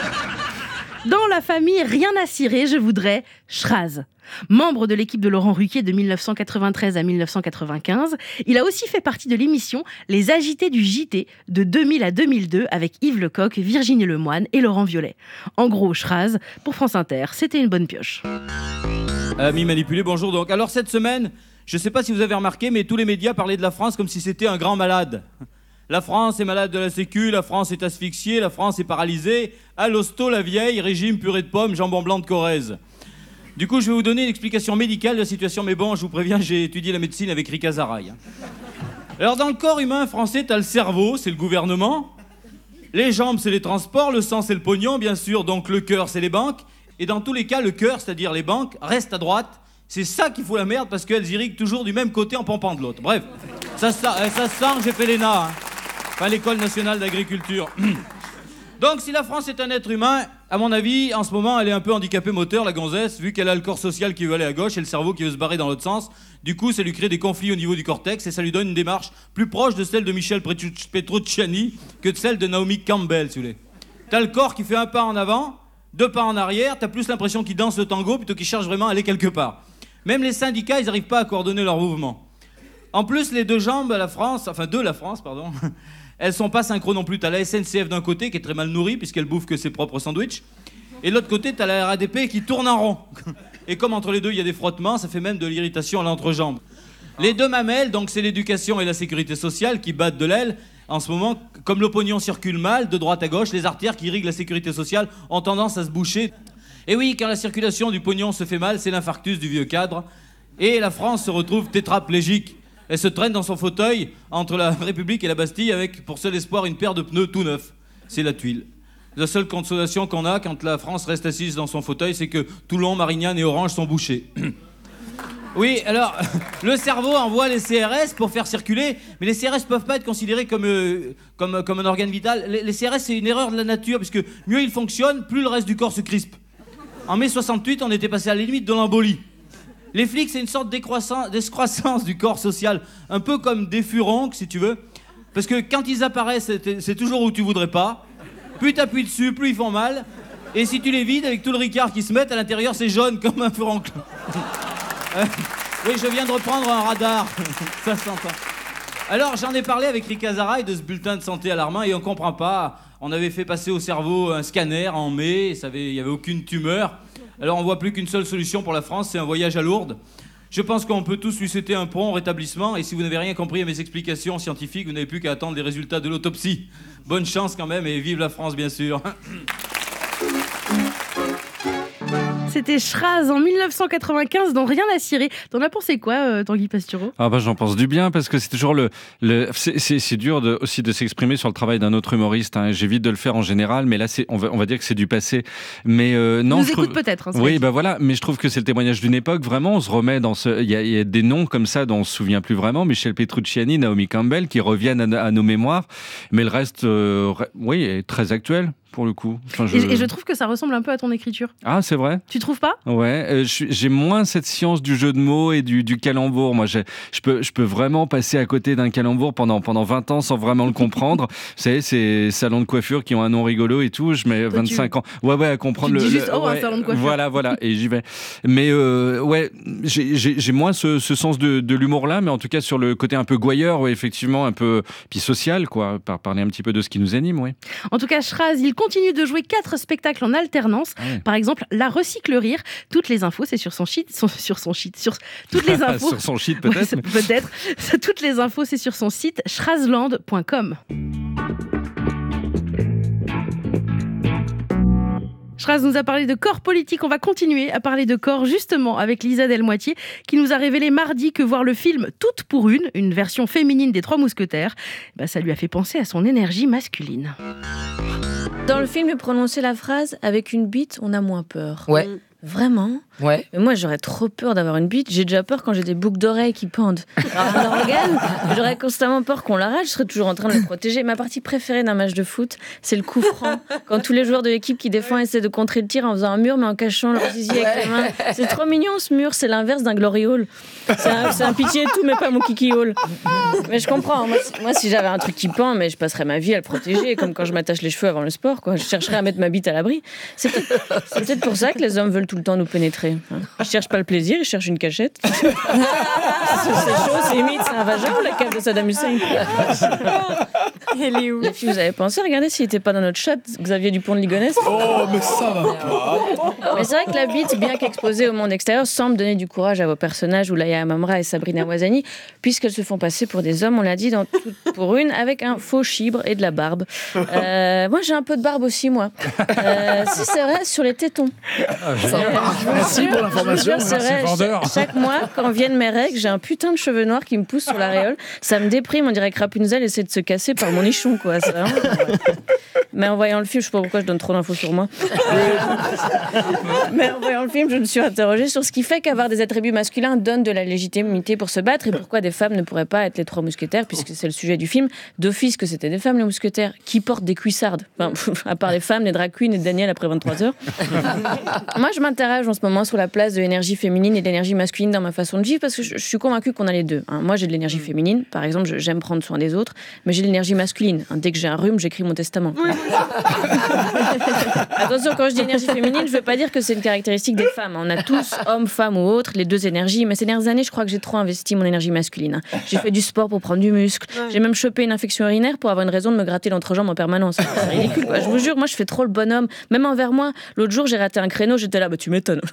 Dans la famille Rien à cirer, je voudrais Schraz. Membre de l'équipe de Laurent Ruquier de 1993 à 1995, il a aussi fait partie de l'émission Les Agités du JT de 2000 à 2002 avec Yves Lecoq, Virginie Lemoine et Laurent Violet. En gros, Schraz, pour France Inter, c'était une bonne pioche. Amis manipulés, bonjour donc. Alors cette semaine, je ne sais pas si vous avez remarqué, mais tous les médias parlaient de la France comme si c'était un grand malade. La France est malade de la sécu, la France est asphyxiée, la France est paralysée. À l'hosto, la vieille, régime purée de pommes, jambon blanc de Corrèze. Du coup, je vais vous donner une explication médicale de la situation, mais bon, je vous préviens, j'ai étudié la médecine avec Rika Zaraï. Alors, dans le corps humain français, t'as le cerveau, c'est le gouvernement. Les jambes, c'est les transports, le sang, c'est le pognon, bien sûr, donc le cœur, c'est les banques. Et dans tous les cas, le cœur, c'est-à-dire les banques, reste à droite. C'est ça qui fout la merde, parce qu'elles irriguent toujours du même côté en pompant de l'autre. Bref, ça se sent, j'ai fait l'ENA, hein. Enfin, l'École nationale d'agriculture. Donc, si la France est un être humain, à mon avis, en ce moment, elle est un peu handicapée moteur, la gonzesse, vu qu'elle a le corps social qui veut aller à gauche et le cerveau qui veut se barrer dans l'autre sens. Du coup, ça lui crée des conflits au niveau du cortex et ça lui donne une démarche plus proche de celle de Michel Petrucciani que de celle de Naomi Campbell, si vous voulez. T'as le corps qui fait un pas en avant, 2 pas en arrière, t'as plus l'impression qu'il danse le tango plutôt qu'il cherche vraiment à aller quelque part. Même les syndicats, ils n'arrivent pas à coordonner leurs mouvements. En plus, les 2 jambes de la France, elles sont pas synchro non plus. T'as la SNCF d'un côté qui est très mal nourrie puisqu'elle bouffe que ses propres sandwichs. Et de l'autre côté, t'as la RADP qui tourne en rond. Et comme entre les deux, il y a des frottements, ça fait même de l'irritation à l'entrejambe. Les 2 mamelles, donc c'est l'éducation et la sécurité sociale qui battent de l'aile. En ce moment, comme le pognon circule mal, de droite à gauche, les artères qui irriguent la sécurité sociale ont tendance à se boucher. Et oui, quand la circulation du pognon se fait mal, c'est l'infarctus du vieux cadre. Et la France se retrouve tétraplégique. Elle se traîne dans son fauteuil entre la République et la Bastille avec, pour seul espoir, une paire de pneus tout neufs. C'est la tuile. La seule consolation qu'on a quand la France reste assise dans son fauteuil, c'est que Toulon, Marignane et Orange sont bouchés. Oui, alors, le cerveau envoie les CRS pour faire circuler, mais les CRS peuvent pas être considérés comme un organe vital. Les CRS, c'est une erreur de la nature, parce que mieux ils fonctionnent, plus le reste du corps se crispe. En mai 68, on était passé à la limite de l'embolie. Les flics, c'est une sorte d'excroissance du corps social, un peu comme des furoncles, si tu veux. Parce que quand ils apparaissent, c'est toujours où tu voudrais pas. Plus t'appuies dessus, plus ils font mal. Et si tu les vides, avec tout le ricard qui se met, à l'intérieur, c'est jaune comme un furoncle. Oui, je viens de reprendre un radar. Ça s'entend. Alors, j'en ai parlé avec Rika Zaraï de ce bulletin de santé alarmant et on comprend pas. On avait fait passer au cerveau un scanner en mai, il y avait aucune tumeur. Alors on voit plus qu'une seule solution pour la France, c'est un voyage à Lourdes. Je pense qu'on peut tous lui souhaiter un prompt rétablissement et si vous n'avez rien compris à mes explications scientifiques, vous n'avez plus qu'à attendre les résultats de l'autopsie. Bonne chance quand même et vive la France bien sûr. C'était Schraz en 1995 dans Rien à cirer. T'en as pensé quoi, Tanguy Pastureau ? Ah bah j'en pense du bien parce que c'est toujours c'est dur aussi de s'exprimer sur le travail d'un autre humoriste. Hein. J'évite de le faire en général, mais là on va dire que c'est du passé. Mais non. Nous écoute peut-être. Hein, oui, bah voilà. Mais je trouve que c'est le témoignage d'une époque. Vraiment, on se remet dans il y a des noms comme ça dont on se souvient plus vraiment. Michel Petrucciani, Naomi Campbell, qui reviennent à nos mémoires. Mais le reste, oui, est très actuel. Pour le coup. Enfin, et je trouve que ça ressemble un peu à ton écriture. Ah, c'est vrai ? Tu trouves pas ? Ouais, j'ai moins cette science du jeu de mots et du calembour. Moi, je peux vraiment passer à côté d'un calembour pendant 20 ans sans vraiment le comprendre. Vous savez, ces salons de coiffure qui ont un nom rigolo et tout, je mets 25 ans. Ouais, à comprendre tu dis juste, un salon de coiffure. Voilà, et j'y vais. Mais ouais, j'ai moins ce sens de l'humour-là, mais en tout cas sur le côté un peu gouailleur, ouais, effectivement, un peu puis social, quoi, parler un petit peu de ce qui nous anime, oui. En tout cas, Schraz, il continue de jouer 4 spectacles en alternance. Ah ouais. Par exemple, La Recycle Rire. Toutes les infos, c'est sur son site. Sur toutes les infos. Sur son site, peut-être. Ouais, peut-être. Toutes les infos, c'est sur son site schrazland.com. Schraz nous a parlé de corps politique. On va continuer à parler de corps justement avec Lisa Delmoitier qui nous a révélé mardi que voir le film Toutes pour une version féminine des Trois Mousquetaires, ça lui a fait penser à son énergie masculine. Dans le film, prononcer la phrase « avec une bite, on a moins peur ». Ouais. Vraiment ? Ouais. Mais moi, j'aurais trop peur d'avoir une bite. J'ai déjà peur quand j'ai des boucles d'oreilles qui pendent. Alors, un organe, j'aurais constamment peur qu'on l'arrache. Je serais toujours en train de le protéger. Ma partie préférée d'un match de foot, c'est le coup franc. Quand tous les joueurs de l'équipe qui défend essaient de contrer le tir en faisant un mur, mais en cachant leur zizi avec les mains. C'est trop mignon, ce mur. C'est l'inverse d'un glory hole. C'est un pitié et tout, mais pas mon kiki hole. Mais je comprends. Moi, si j'avais un truc qui pend, mais je passerais ma vie à le protéger, comme quand je m'attache les cheveux avant le sport, quoi. Je chercherais à mettre ma bite à l'abri. C'est peut-être pour ça que les hommes veulent tout le temps nous pénétrer. Ils cherchent pas le plaisir, ils cherchent une cachette. C'est chaud, c'est humide, c'est un vagin ou la cave de Saddam Hussein? Elle est où? Les filles, vous avez pensé, regardez s'il était pas dans notre chat, Xavier Dupont de Ligonnès. Oh, mais ça va pas. Mais c'est vrai que la bite, bien qu'exposée au monde extérieur, semble donner du courage à vos personnages, Oulaya Amamra et Sabrina Ouazani, puisqu'elles se font passer pour des hommes, on l'a dit, pour une, avec un faux chibre et de la barbe. Moi, j'ai un peu de barbe aussi, moi. Si c'est vrai, sur les tétons. Merci pour l'information. C'est vrai, chaque mois, quand viennent mes règles, j'ai un putain de cheveux noirs qui me poussent sur l'aréole. Ça me déprime, on dirait que Rapunzel essaie de se casser par mon nichon, quoi. C'est vraiment... Mais en voyant le film, je sais pas pourquoi je donne trop d'infos sur moi. Mais en voyant le film, je me suis interrogée sur ce qui fait qu'avoir des attributs masculins donne de la légitimité pour se battre et pourquoi des femmes ne pourraient pas être les trois mousquetaires, puisque c'est le sujet du film. D'office que c'était des femmes, les mousquetaires, qui portent des cuissardes. Enfin, à part les femmes, les drag queens et Daniel après 23h. Moi, je m'interroge en ce moment sur la place de l'énergie féminine et de l'énergie masculine dans ma façon de vivre parce que je suis convaincue qu'on a les deux. Moi, j'ai de l'énergie féminine. Par exemple, j'aime prendre soin des autres, mais j'ai de l'énergie masculine. Dès que j'ai un rhume, j'écris mon testament. Attention, quand je dis énergie féminine, je veux pas dire que c'est une caractéristique des femmes. On a tous, hommes, femmes ou autres, les deux énergies. Mais ces dernières années, je crois que j'ai trop investi mon énergie masculine. J'ai fait du sport pour prendre du muscle. J'ai même chopé une infection urinaire pour avoir une raison de me gratter l'entrejambe en permanence. C'est ridicule, quoi. Je vous jure, moi, je fais trop le bonhomme. Même envers moi. L'autre jour, j'ai raté un créneau, j'étais là, bah tu m'étonnes.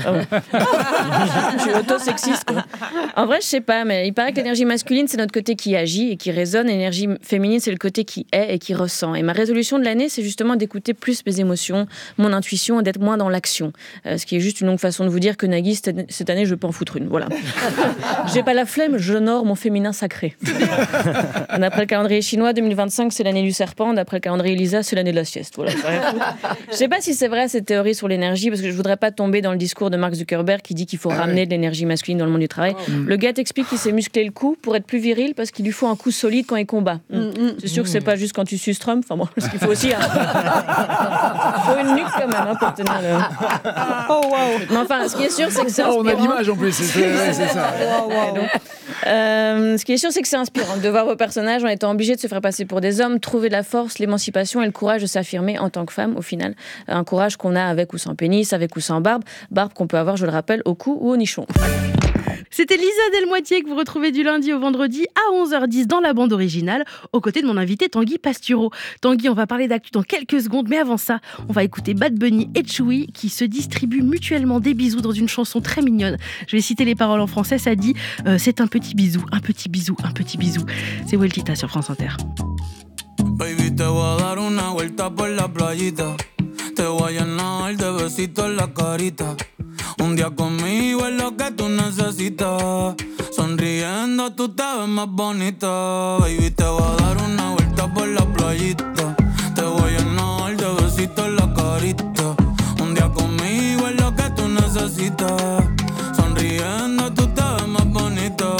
Je suis auto-sexiste, quoi. En vrai, je sais pas, mais il paraît que l'énergie masculine, c'est notre côté qui agit et qui résonne. L'énergie féminine, c'est le côté qui est et qui ressent. Et ma résolution de l'année, c'est justement d'écouter plus mes émotions, mon intuition et d'être moins dans l'action. Ce qui est juste une longue façon de vous dire que Nagui, cette année, je peux en foutre une. Voilà. J'ai pas la flemme, j'honore mon féminin sacré. D'après le calendrier chinois, 2025, c'est l'année du serpent. D'après le calendrier Elisa, c'est l'année de la sieste. Voilà. Je sais pas si c'est vrai cette théorie sur l'énergie, parce que je voudrais pas tomber dans le discours de Mark Zuckerberg qui dit qu'il faut ramener de l'énergie masculine dans le monde du travail. Le gars t'explique qu'il s'est musclé le cou pour être plus viril parce qu'il lui faut un coup solide quand il combat. C'est sûr que c'est pas juste quand tu suces Trump. Enfin bon, ce qu'il faut aussi. Faut une nuque quand même pour tenir le. Oh wow. Mais enfin, ce qui est sûr, c'est que c'est inspirant. On a l'image en plus, c'est ça. Ce qui est sûr, c'est que c'est inspirant de voir vos personnages en étant obligés de se faire passer pour des hommes, trouver de la force, l'émancipation et le courage de s'affirmer en tant que femme, au final. Un courage qu'on a avec ou sans pénis, avec ou sans barbe. Barbe qu'on peut avoir, je le rappelle, au cou ou au nichon. C'était Lisa Delmoitier que vous retrouvez du lundi au vendredi à 11h10 dans la bande originale, aux côtés de mon invité Tanguy Pastureau. Tanguy, on va parler d'actu dans quelques secondes, mais avant ça, on va écouter Bad Bunny et Chewy qui se distribuent mutuellement des bisous dans une chanson très mignonne. Je vais citer les paroles en français, ça dit c'est un petit bisou, un petit bisou, un petit bisou. C'est Weltita sur France Inter. Baby, te voy a dar una vuelta por la playita. Te voy a llenar de besitos en la carita. Un día conmigo es lo que tú necesitas. Sonriendo tú te ves más bonita. Baby, te voy a dar una vuelta por la playita. Te voy a llenar de besitos en la carita. Un día conmigo es lo que tú necesitas. Sonriendo tú te ves más bonita.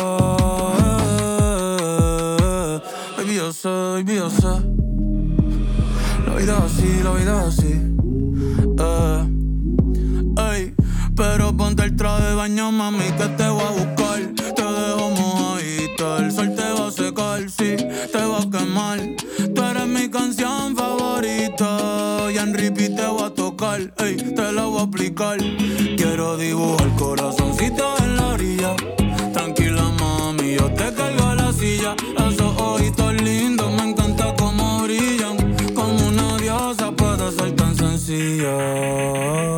Baby, yo sé. La vida es así. Ey, pero ponte el traje de baño, mami, que te voy a buscar. Te dejo mojadita, el sol te va a secar, sí, te va a quemar. Tú eres mi canción favorita y en repeat te voy a tocar, ey, te la voy a aplicar. Quiero dibujar corazoncito en la orilla. Tranquila, mami, yo te cargo a la silla. Esos ojitos lindos, me encanta cómo brillan. Como una diosa puede ser tan sencilla.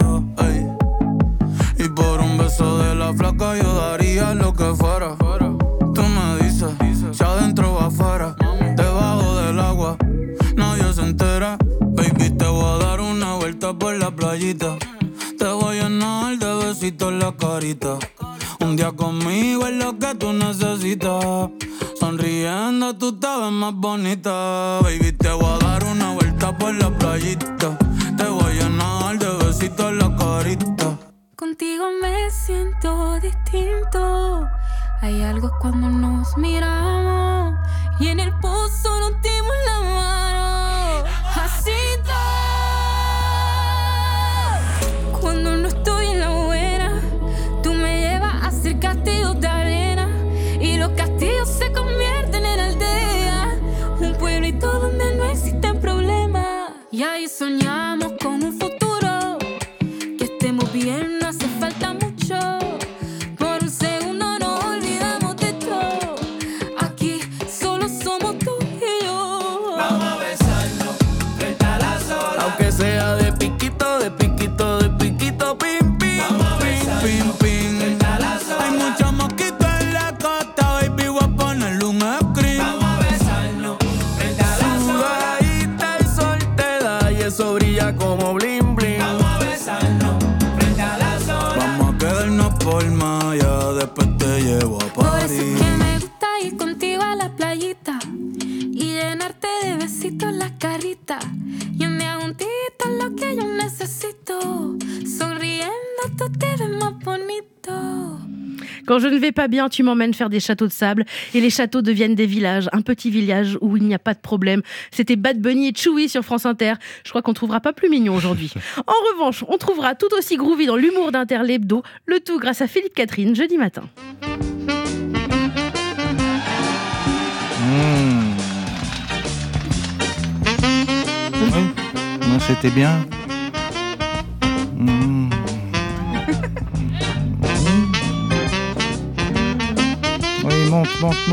De la flaca yo daría lo que fuera. Tú me dices, si adentro o afuera, debajo del agua, nadie se entera. Baby, te voy a dar una vuelta por la playita. Te voy a llenar de besitos en la carita. Un día conmigo es lo que tú necesitas. Sonríe Sonriendo tú te ves más bonita. Baby, te voy a dar una vuelta por la playita. Te voy a llenar de besitos la carita. Contigo me siento distinto. Hay algo cuando nos miramos y en el pozo nos dimos la mano. Así da. Cuando no estoy en la buena, tú me llevas a hacer castillos de arena y los castillos se convierten en aldea, un pueblito donde no existen problemas. Y ahí soñamos con un futuro, que estemos bien, no hace falta mucho. Por un segundo nos olvidamos de todo. Aquí solo somos tú y yo. Vamos a besarnos frente a la sola, aunque sea de piquito, de piquito, de piquito, pim, pim. Vamos a besarnos frente a la sola. Hay muchos mosquitos en la costa, baby, voy a ponerle un screen. Vamos a besarnos frente a la sola. Sudadita el sol te da y eso brilla como bling bling. Vamos a besarnos frente a la sola. Vamos a quedarnos por Maya, después te llevo a Por eso París. es que me gusta ir contigo a la playita y llenarte de besitos la carita. Y un día juntito es lo que yo necesito. Sonriendo tú te ves más bonito. Quand je ne vais pas bien, tu m'emmènes faire des châteaux de sable et les châteaux deviennent des villages, un petit village où il n'y a pas de problème. C'était Bad Bunny et Chewy sur France Inter. Je crois qu'on trouvera pas plus mignon aujourd'hui. En revanche, on trouvera tout aussi groovy dans l'humour d'Inter l'hebdo, le tout grâce à Philippe Catherine jeudi matin. Non, c'était bien. Oui, monte.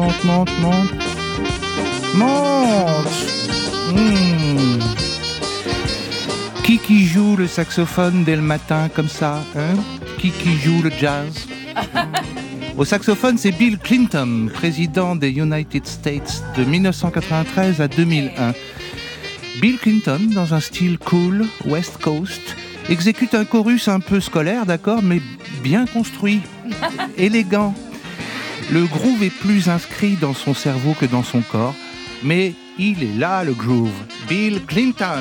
Qui joue le saxophone dès le matin comme ça, hein? Qui joue le jazz? Au saxophone, c'est Bill Clinton, président des United States de 1993 à 2001. Bill Clinton, dans un style cool, West Coast, exécute un chorus un peu scolaire, d'accord, mais bien construit, élégant. Le groove est plus inscrit dans son cerveau que dans son corps, mais il est là, le groove. Bill Clinton.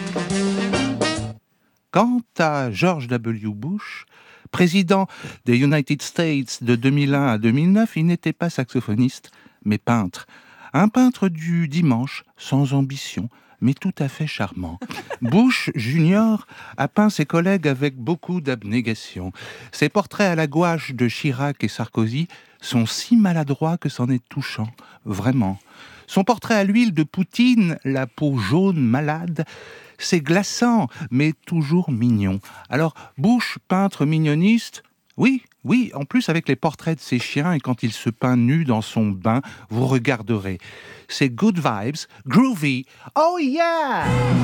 Quant à George W. Bush, président des United States de 2001 à 2009, il n'était pas saxophoniste, mais peintre. Un peintre du dimanche, sans ambition, mais tout à fait charmant. Bush Junior a peint ses collègues avec beaucoup d'abnégation. Ses portraits à la gouache de Chirac et Sarkozy sont si maladroits que c'en est touchant, vraiment. Son portrait à l'huile de Poutine, la peau jaune malade, c'est glaçant, mais toujours mignon. Alors, Bush, peintre mignoniste, oui, en plus avec les portraits de ses chiens et quand il se peint nu dans son bain, vous regarderez. C'est good vibes, groovy, oh yeah!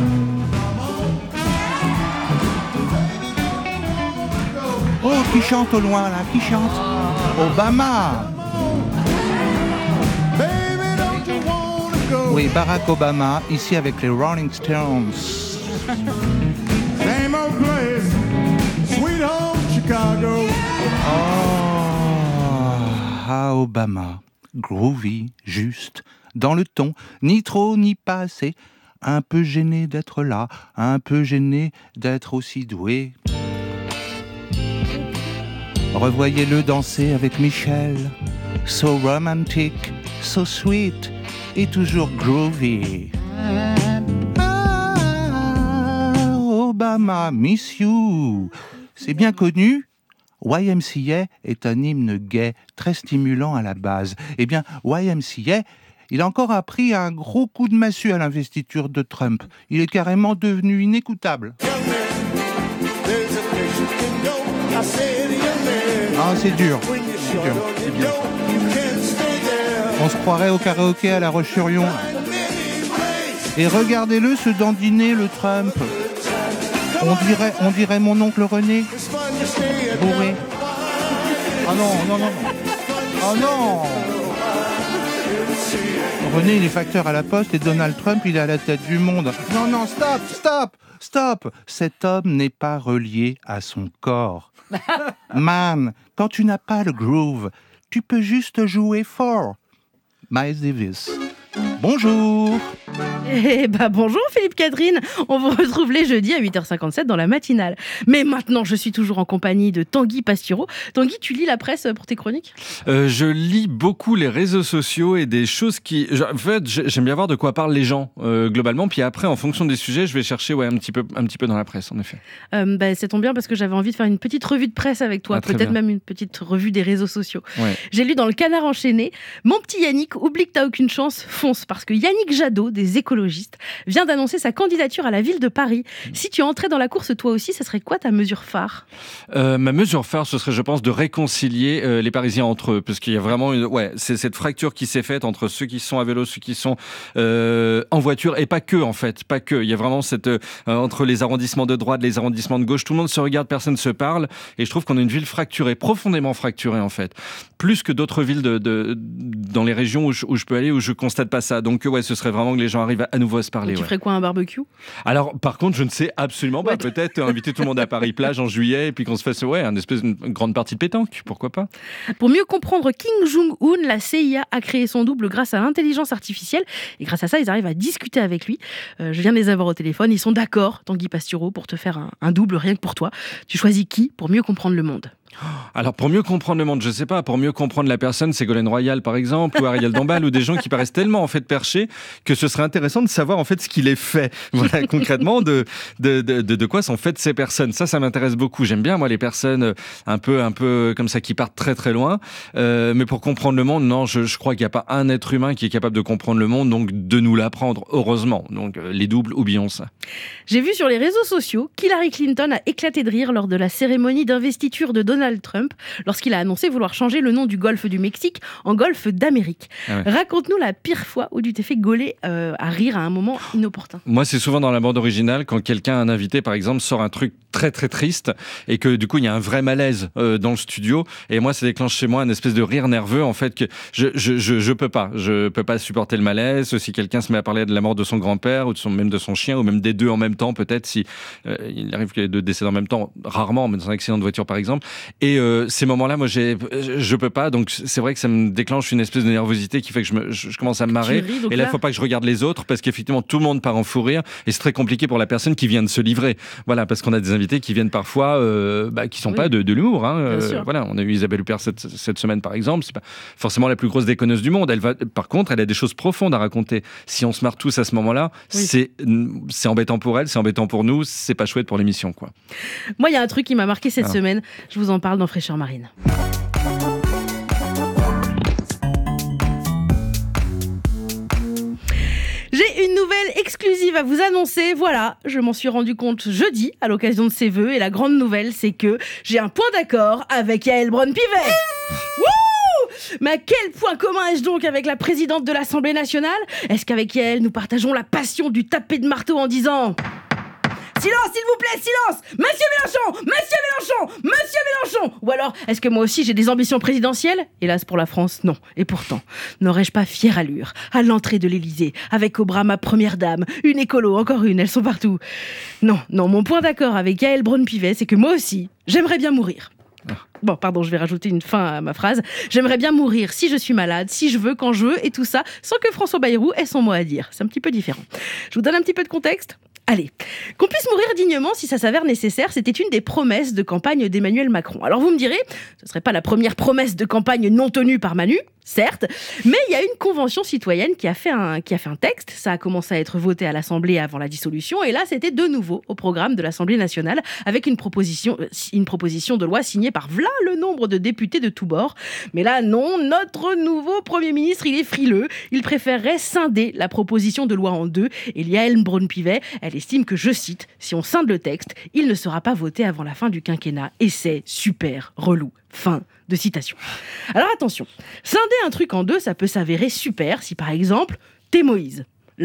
Oh, qui chante au loin là, qui chante? Obama! Oui, Barack Obama, ici avec les Rolling Stones. Same old place, sweet home Chicago. Ah, Obama, groovy, juste, dans le ton, ni trop ni pas assez, un peu gêné d'être là, un peu gêné d'être aussi doué. Revoyez-le danser avec Michel, so romantic, so sweet, et toujours groovy. Obama, miss you. C'est bien connu, YMCA est un hymne gay, très stimulant à la base. Eh bien, YMCA, il a encore appris un gros coup de massue à l'investiture de Trump. Il est carrément devenu inécoutable. Ah, c'est dur. C'est bien. On se croirait au karaoké à La Roche-sur-Yon. Et regardez-le se dandiner, le Trump. On dirait mon oncle René. Bourré. Ah non. Oh non. René, il est facteur à la poste et Donald Trump, il est à la tête du monde. Non, stop. Cet homme n'est pas relié à son corps. Man, quand tu n'as pas le groove, tu peux juste jouer fort. Miles Davis. Bonjour. Eh bah bonjour Philippe Catherine, on vous retrouve les jeudis à 8h57 dans la matinale. Mais maintenant je suis toujours en compagnie de Tanguy Pastureau. Tanguy, tu lis la presse pour tes chroniques ? Je lis beaucoup les réseaux sociaux et des choses qui... En fait, j'aime bien voir de quoi parlent les gens globalement, puis après en fonction des sujets je vais chercher un petit peu dans la presse en effet. Ça tombe bien parce que j'avais envie de faire une petite revue de presse avec toi, peut-être même une petite revue des réseaux sociaux. Ouais. J'ai lu dans le Canard enchaîné, mon petit Yannick, oublie que t'as aucune chance, fonce, parce que Yannick Jadot des écologistes vient d'annoncer sa candidature à la ville de Paris. Si tu entrais dans la course toi aussi, ça serait quoi ta mesure phare ? Ma mesure phare, ce serait, je pense, de réconcilier les Parisiens entre eux, parce qu'il y a vraiment c'est cette fracture qui s'est faite entre ceux qui sont à vélo, ceux qui sont en voiture, et pas que en fait, pas que. Il y a vraiment cette entre les arrondissements de droite, les arrondissements de gauche, tout le monde se regarde, personne ne se parle, et je trouve qu'on est une ville fracturée, profondément fracturée en fait, plus que d'autres villes dans les régions où je peux aller, où je constate pas ça. Donc ce serait vraiment que les gens arrivent à nouveau à se parler. Tu ferais quoi, un barbecue ? Alors, par contre, je ne sais absolument pas. Peut-être inviter tout le monde à Paris-Plage en juillet et puis qu'on se fasse une grande partie de pétanque, pourquoi pas ? Pour mieux comprendre Kim Jong-un, la CIA a créé son double grâce à l'intelligence artificielle et grâce à ça, ils arrivent à discuter avec lui. Je viens de les avoir au téléphone, ils sont d'accord, Tanguy Pastureau, pour te faire un double rien que pour toi. Tu choisis qui pour mieux comprendre le monde ? Alors, pour mieux comprendre le monde, je sais pas, pour mieux comprendre la personne, Ségolène Royal, par exemple, ou Ariel Dombal, ou des gens qui paraissent tellement, en fait, perchés, que ce serait intéressant de savoir, en fait, ce qu'il est fait. Voilà, concrètement, de quoi sont faites ces personnes. Ça m'intéresse beaucoup. J'aime bien, moi, les personnes un peu comme ça, qui partent très, très loin. Mais pour comprendre le monde, non, je crois qu'il n'y a pas un être humain qui est capable de comprendre le monde, donc de nous l'apprendre, heureusement. Donc, les doubles, oublions ça. J'ai vu sur les réseaux sociaux qu'Hillary Clinton a éclaté de rire lors de la cérémonie d'investiture de Donald Trump lorsqu'il a annoncé vouloir changer le nom du golfe du Mexique en golfe d'Amérique. Ah ouais. Raconte-nous la pire fois où tu t'es fait gauler à rire à un moment inopportun. Moi, c'est souvent dans la bande originale quand quelqu'un, un invité par exemple, sort un truc très très triste et que du coup il y a un vrai malaise dans le studio et moi ça déclenche chez moi une espèce de rire nerveux en fait que je peux pas supporter le malaise. Si quelqu'un se met à parler de la mort de son grand-père ou même de son chien ou même des deux en même temps, peut-être si il arrive que les deux décèdent en même temps, rarement, mais dans un accident de voiture par exemple. Et ces moments-là, moi, je peux pas. Donc, c'est vrai que ça me déclenche une espèce de nervosité qui fait que je commence à me marrer. Et là, il faut pas que je regarde les autres parce qu'effectivement, tout le monde part en fou rire. Et c'est très compliqué pour la personne qui vient de se livrer. Voilà, parce qu'on a des invités qui viennent parfois, qui sont pas de l'humour. Hein. Voilà, on a eu Isabelle Huppert cette semaine, par exemple. C'est pas forcément la plus grosse déconneuse du monde. Par contre, elle a des choses profondes à raconter. Si on se marre tous à ce moment-là, c'est embêtant pour elle, c'est embêtant pour nous. C'est pas chouette pour l'émission, quoi. Moi, il y a un truc qui m'a marqué cette semaine. Je vous en parle dans Fraîcheur Marine. J'ai une nouvelle exclusive à vous annoncer. Voilà, je m'en suis rendu compte jeudi à l'occasion de ses vœux. Et la grande nouvelle, c'est que j'ai un point d'accord avec Yael Braun-Pivet. Wouh! Mais à quel point commun ai-je donc avec la présidente de l'Assemblée nationale ? Est-ce qu'avec Yael, nous partageons la passion du taper de marteau en disant... Silence, s'il vous plaît, silence! Monsieur Mélenchon! Monsieur Mélenchon! Monsieur Mélenchon! Ou alors, est-ce que moi aussi j'ai des ambitions présidentielles ? Hélas pour la France, non. Et pourtant, n'aurais-je pas fière allure à l'entrée de l'Élysée, avec au bras ma première dame, une écolo, encore une, elles sont partout. Non, mon point d'accord avec Yael Braun-Pivet, c'est que moi aussi, j'aimerais bien mourir. Bon, pardon, je vais rajouter une fin à ma phrase. J'aimerais bien mourir si je suis malade, si je veux, quand je veux, et tout ça, sans que François Bayrou ait son mot à dire. C'est un petit peu différent. Je vous donne un petit peu de contexte ? Allez, qu'on puisse mourir dignement si ça s'avère nécessaire, c'était une des promesses de campagne d'Emmanuel Macron. Alors vous me direz, ce ne serait pas la première promesse de campagne non tenue par Manu, certes, mais il y a une convention citoyenne qui a fait un texte. Ça a commencé à être voté à l'Assemblée avant la dissolution, et là c'était de nouveau au programme de l'Assemblée nationale avec une proposition de loi signée par voilà le nombre de députés de tous bords. Mais là non, notre nouveau Premier ministre, il est frileux. Il préférerait scinder la proposition de loi en deux. Et Yael Braun-Pivet, elle estime que, je cite, si on scinde le texte, il ne sera pas voté avant la fin du quinquennat. Et c'est super relou. Fin de citation. Alors attention, scinder un truc en deux, ça peut s'avérer super si par exemple, t'es Moïse. Là,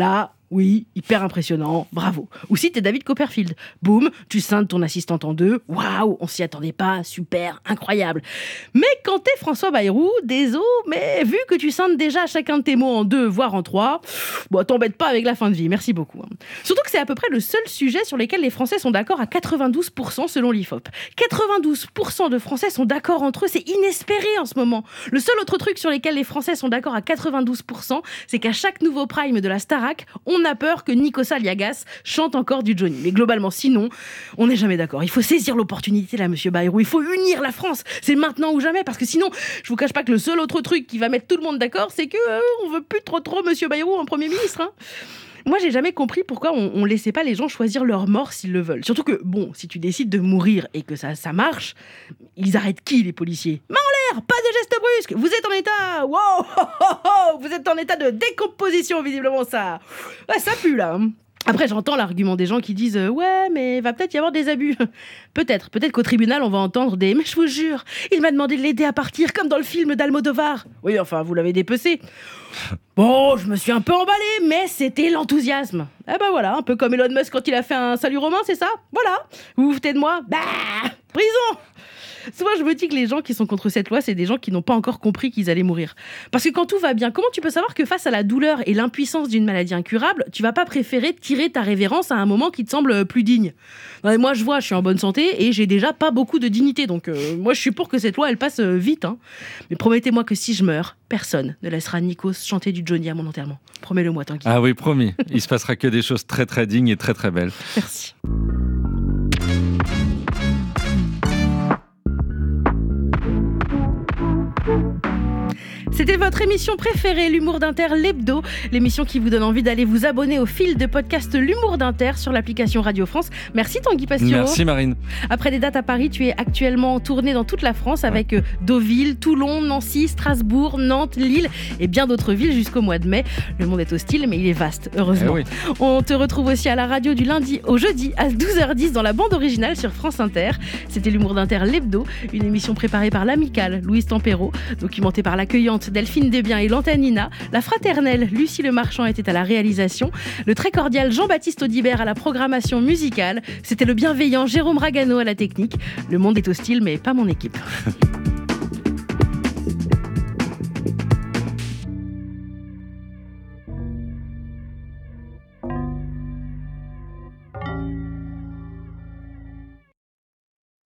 Oui, hyper impressionnant, bravo. Ou si t'es David Copperfield, boum, tu scindes ton assistante en deux, waouh, on s'y attendait pas, super, incroyable. Mais quand t'es François Bayrou, désolé, mais vu que tu scindes déjà chacun de tes mots en deux, voire en trois, bon, t'embête pas avec la fin de vie, merci beaucoup. Surtout que c'est à peu près le seul sujet sur lequel les Français sont d'accord à 92% selon l'IFOP. 92% de Français sont d'accord entre eux, c'est inespéré en ce moment. Le seul autre truc sur lequel les Français sont d'accord à 92%, c'est qu'à chaque nouveau prime de la Starac, on a peur que Nicolas Aliagas chante encore du Johnny. Mais globalement, sinon, on n'est jamais d'accord. Il faut saisir l'opportunité là, monsieur Bayrou. Il faut unir la France. C'est maintenant ou jamais, parce que sinon, je vous cache pas que le seul autre truc qui va mettre tout le monde d'accord, c'est que on veut plus trop monsieur Bayrou en Premier ministre. Hein. Moi, j'ai jamais compris pourquoi on laissait pas les gens choisir leur mort s'ils le veulent. Surtout que, bon, si tu décides de mourir et que ça marche, ils arrêtent qui, les policiers ? Main en l'air, pas de gestes brusques, vous êtes en état, wow, vous êtes en état de décomposition, visiblement, ça. Ouais, ça pue, là. Après, j'entends l'argument des gens qui disent « Ouais, mais va peut-être y avoir des abus. » Peut-être qu'au tribunal, on va entendre des « Mais je vous jure, il m'a demandé de l'aider à partir, comme dans le film d'Almodovar. » Oui, enfin, vous l'avez dépecé. Bon, je me suis un peu emballée, mais c'était l'enthousiasme. Eh ben voilà, un peu comme Elon Musk quand il a fait un salut romain, c'est ça ? Voilà. Vous vous foutez de moi ? Bah, prison ! Souvent, je me dis que les gens qui sont contre cette loi, c'est des gens qui n'ont pas encore compris qu'ils allaient mourir. Parce que quand tout va bien, comment tu peux savoir que face à la douleur et l'impuissance d'une maladie incurable, tu vas pas préférer tirer ta révérence à un moment qui te semble plus digne ? Non, mais moi, je suis en bonne santé et j'ai déjà pas beaucoup de dignité. Donc, moi, je suis pour que cette loi, elle passe vite. Hein. Mais promettez-moi que si je meurs, personne ne laissera Nikos chanter du Johnny à mon enterrement. Promets-le-moi, Tanguy. Ah oui, promis. Il se passera que des choses très, très dignes et très, très belles. Merci. C'était votre émission préférée, l'Humour d'Inter, l'Hebdo, l'émission qui vous donne envie d'aller vous abonner au fil de podcast L'Humour d'Inter sur l'application Radio France. Merci Tanguy Pastureau. Merci Marine. Après des dates à Paris, tu es actuellement en tournée dans toute la France avec Deauville, Toulon, Nancy, Strasbourg, Nantes, Lille et bien d'autres villes jusqu'au mois de mai. Le monde est hostile, mais il est vaste, heureusement. Oui. On te retrouve aussi à la radio du lundi au jeudi à 12h10 dans la bande originale sur France Inter. C'était l'Humour d'Inter, l'Hebdo, une émission préparée par l'amicale Louise Tempero, documentée par l'accueillante Delphine Desbiens et l'Antanina, la fraternelle Lucie Le Marchand était à la réalisation, le très cordial Jean-Baptiste Audibert à la programmation musicale, c'était le bienveillant Jérôme Ragano à la technique. Le monde est hostile, mais pas mon équipe.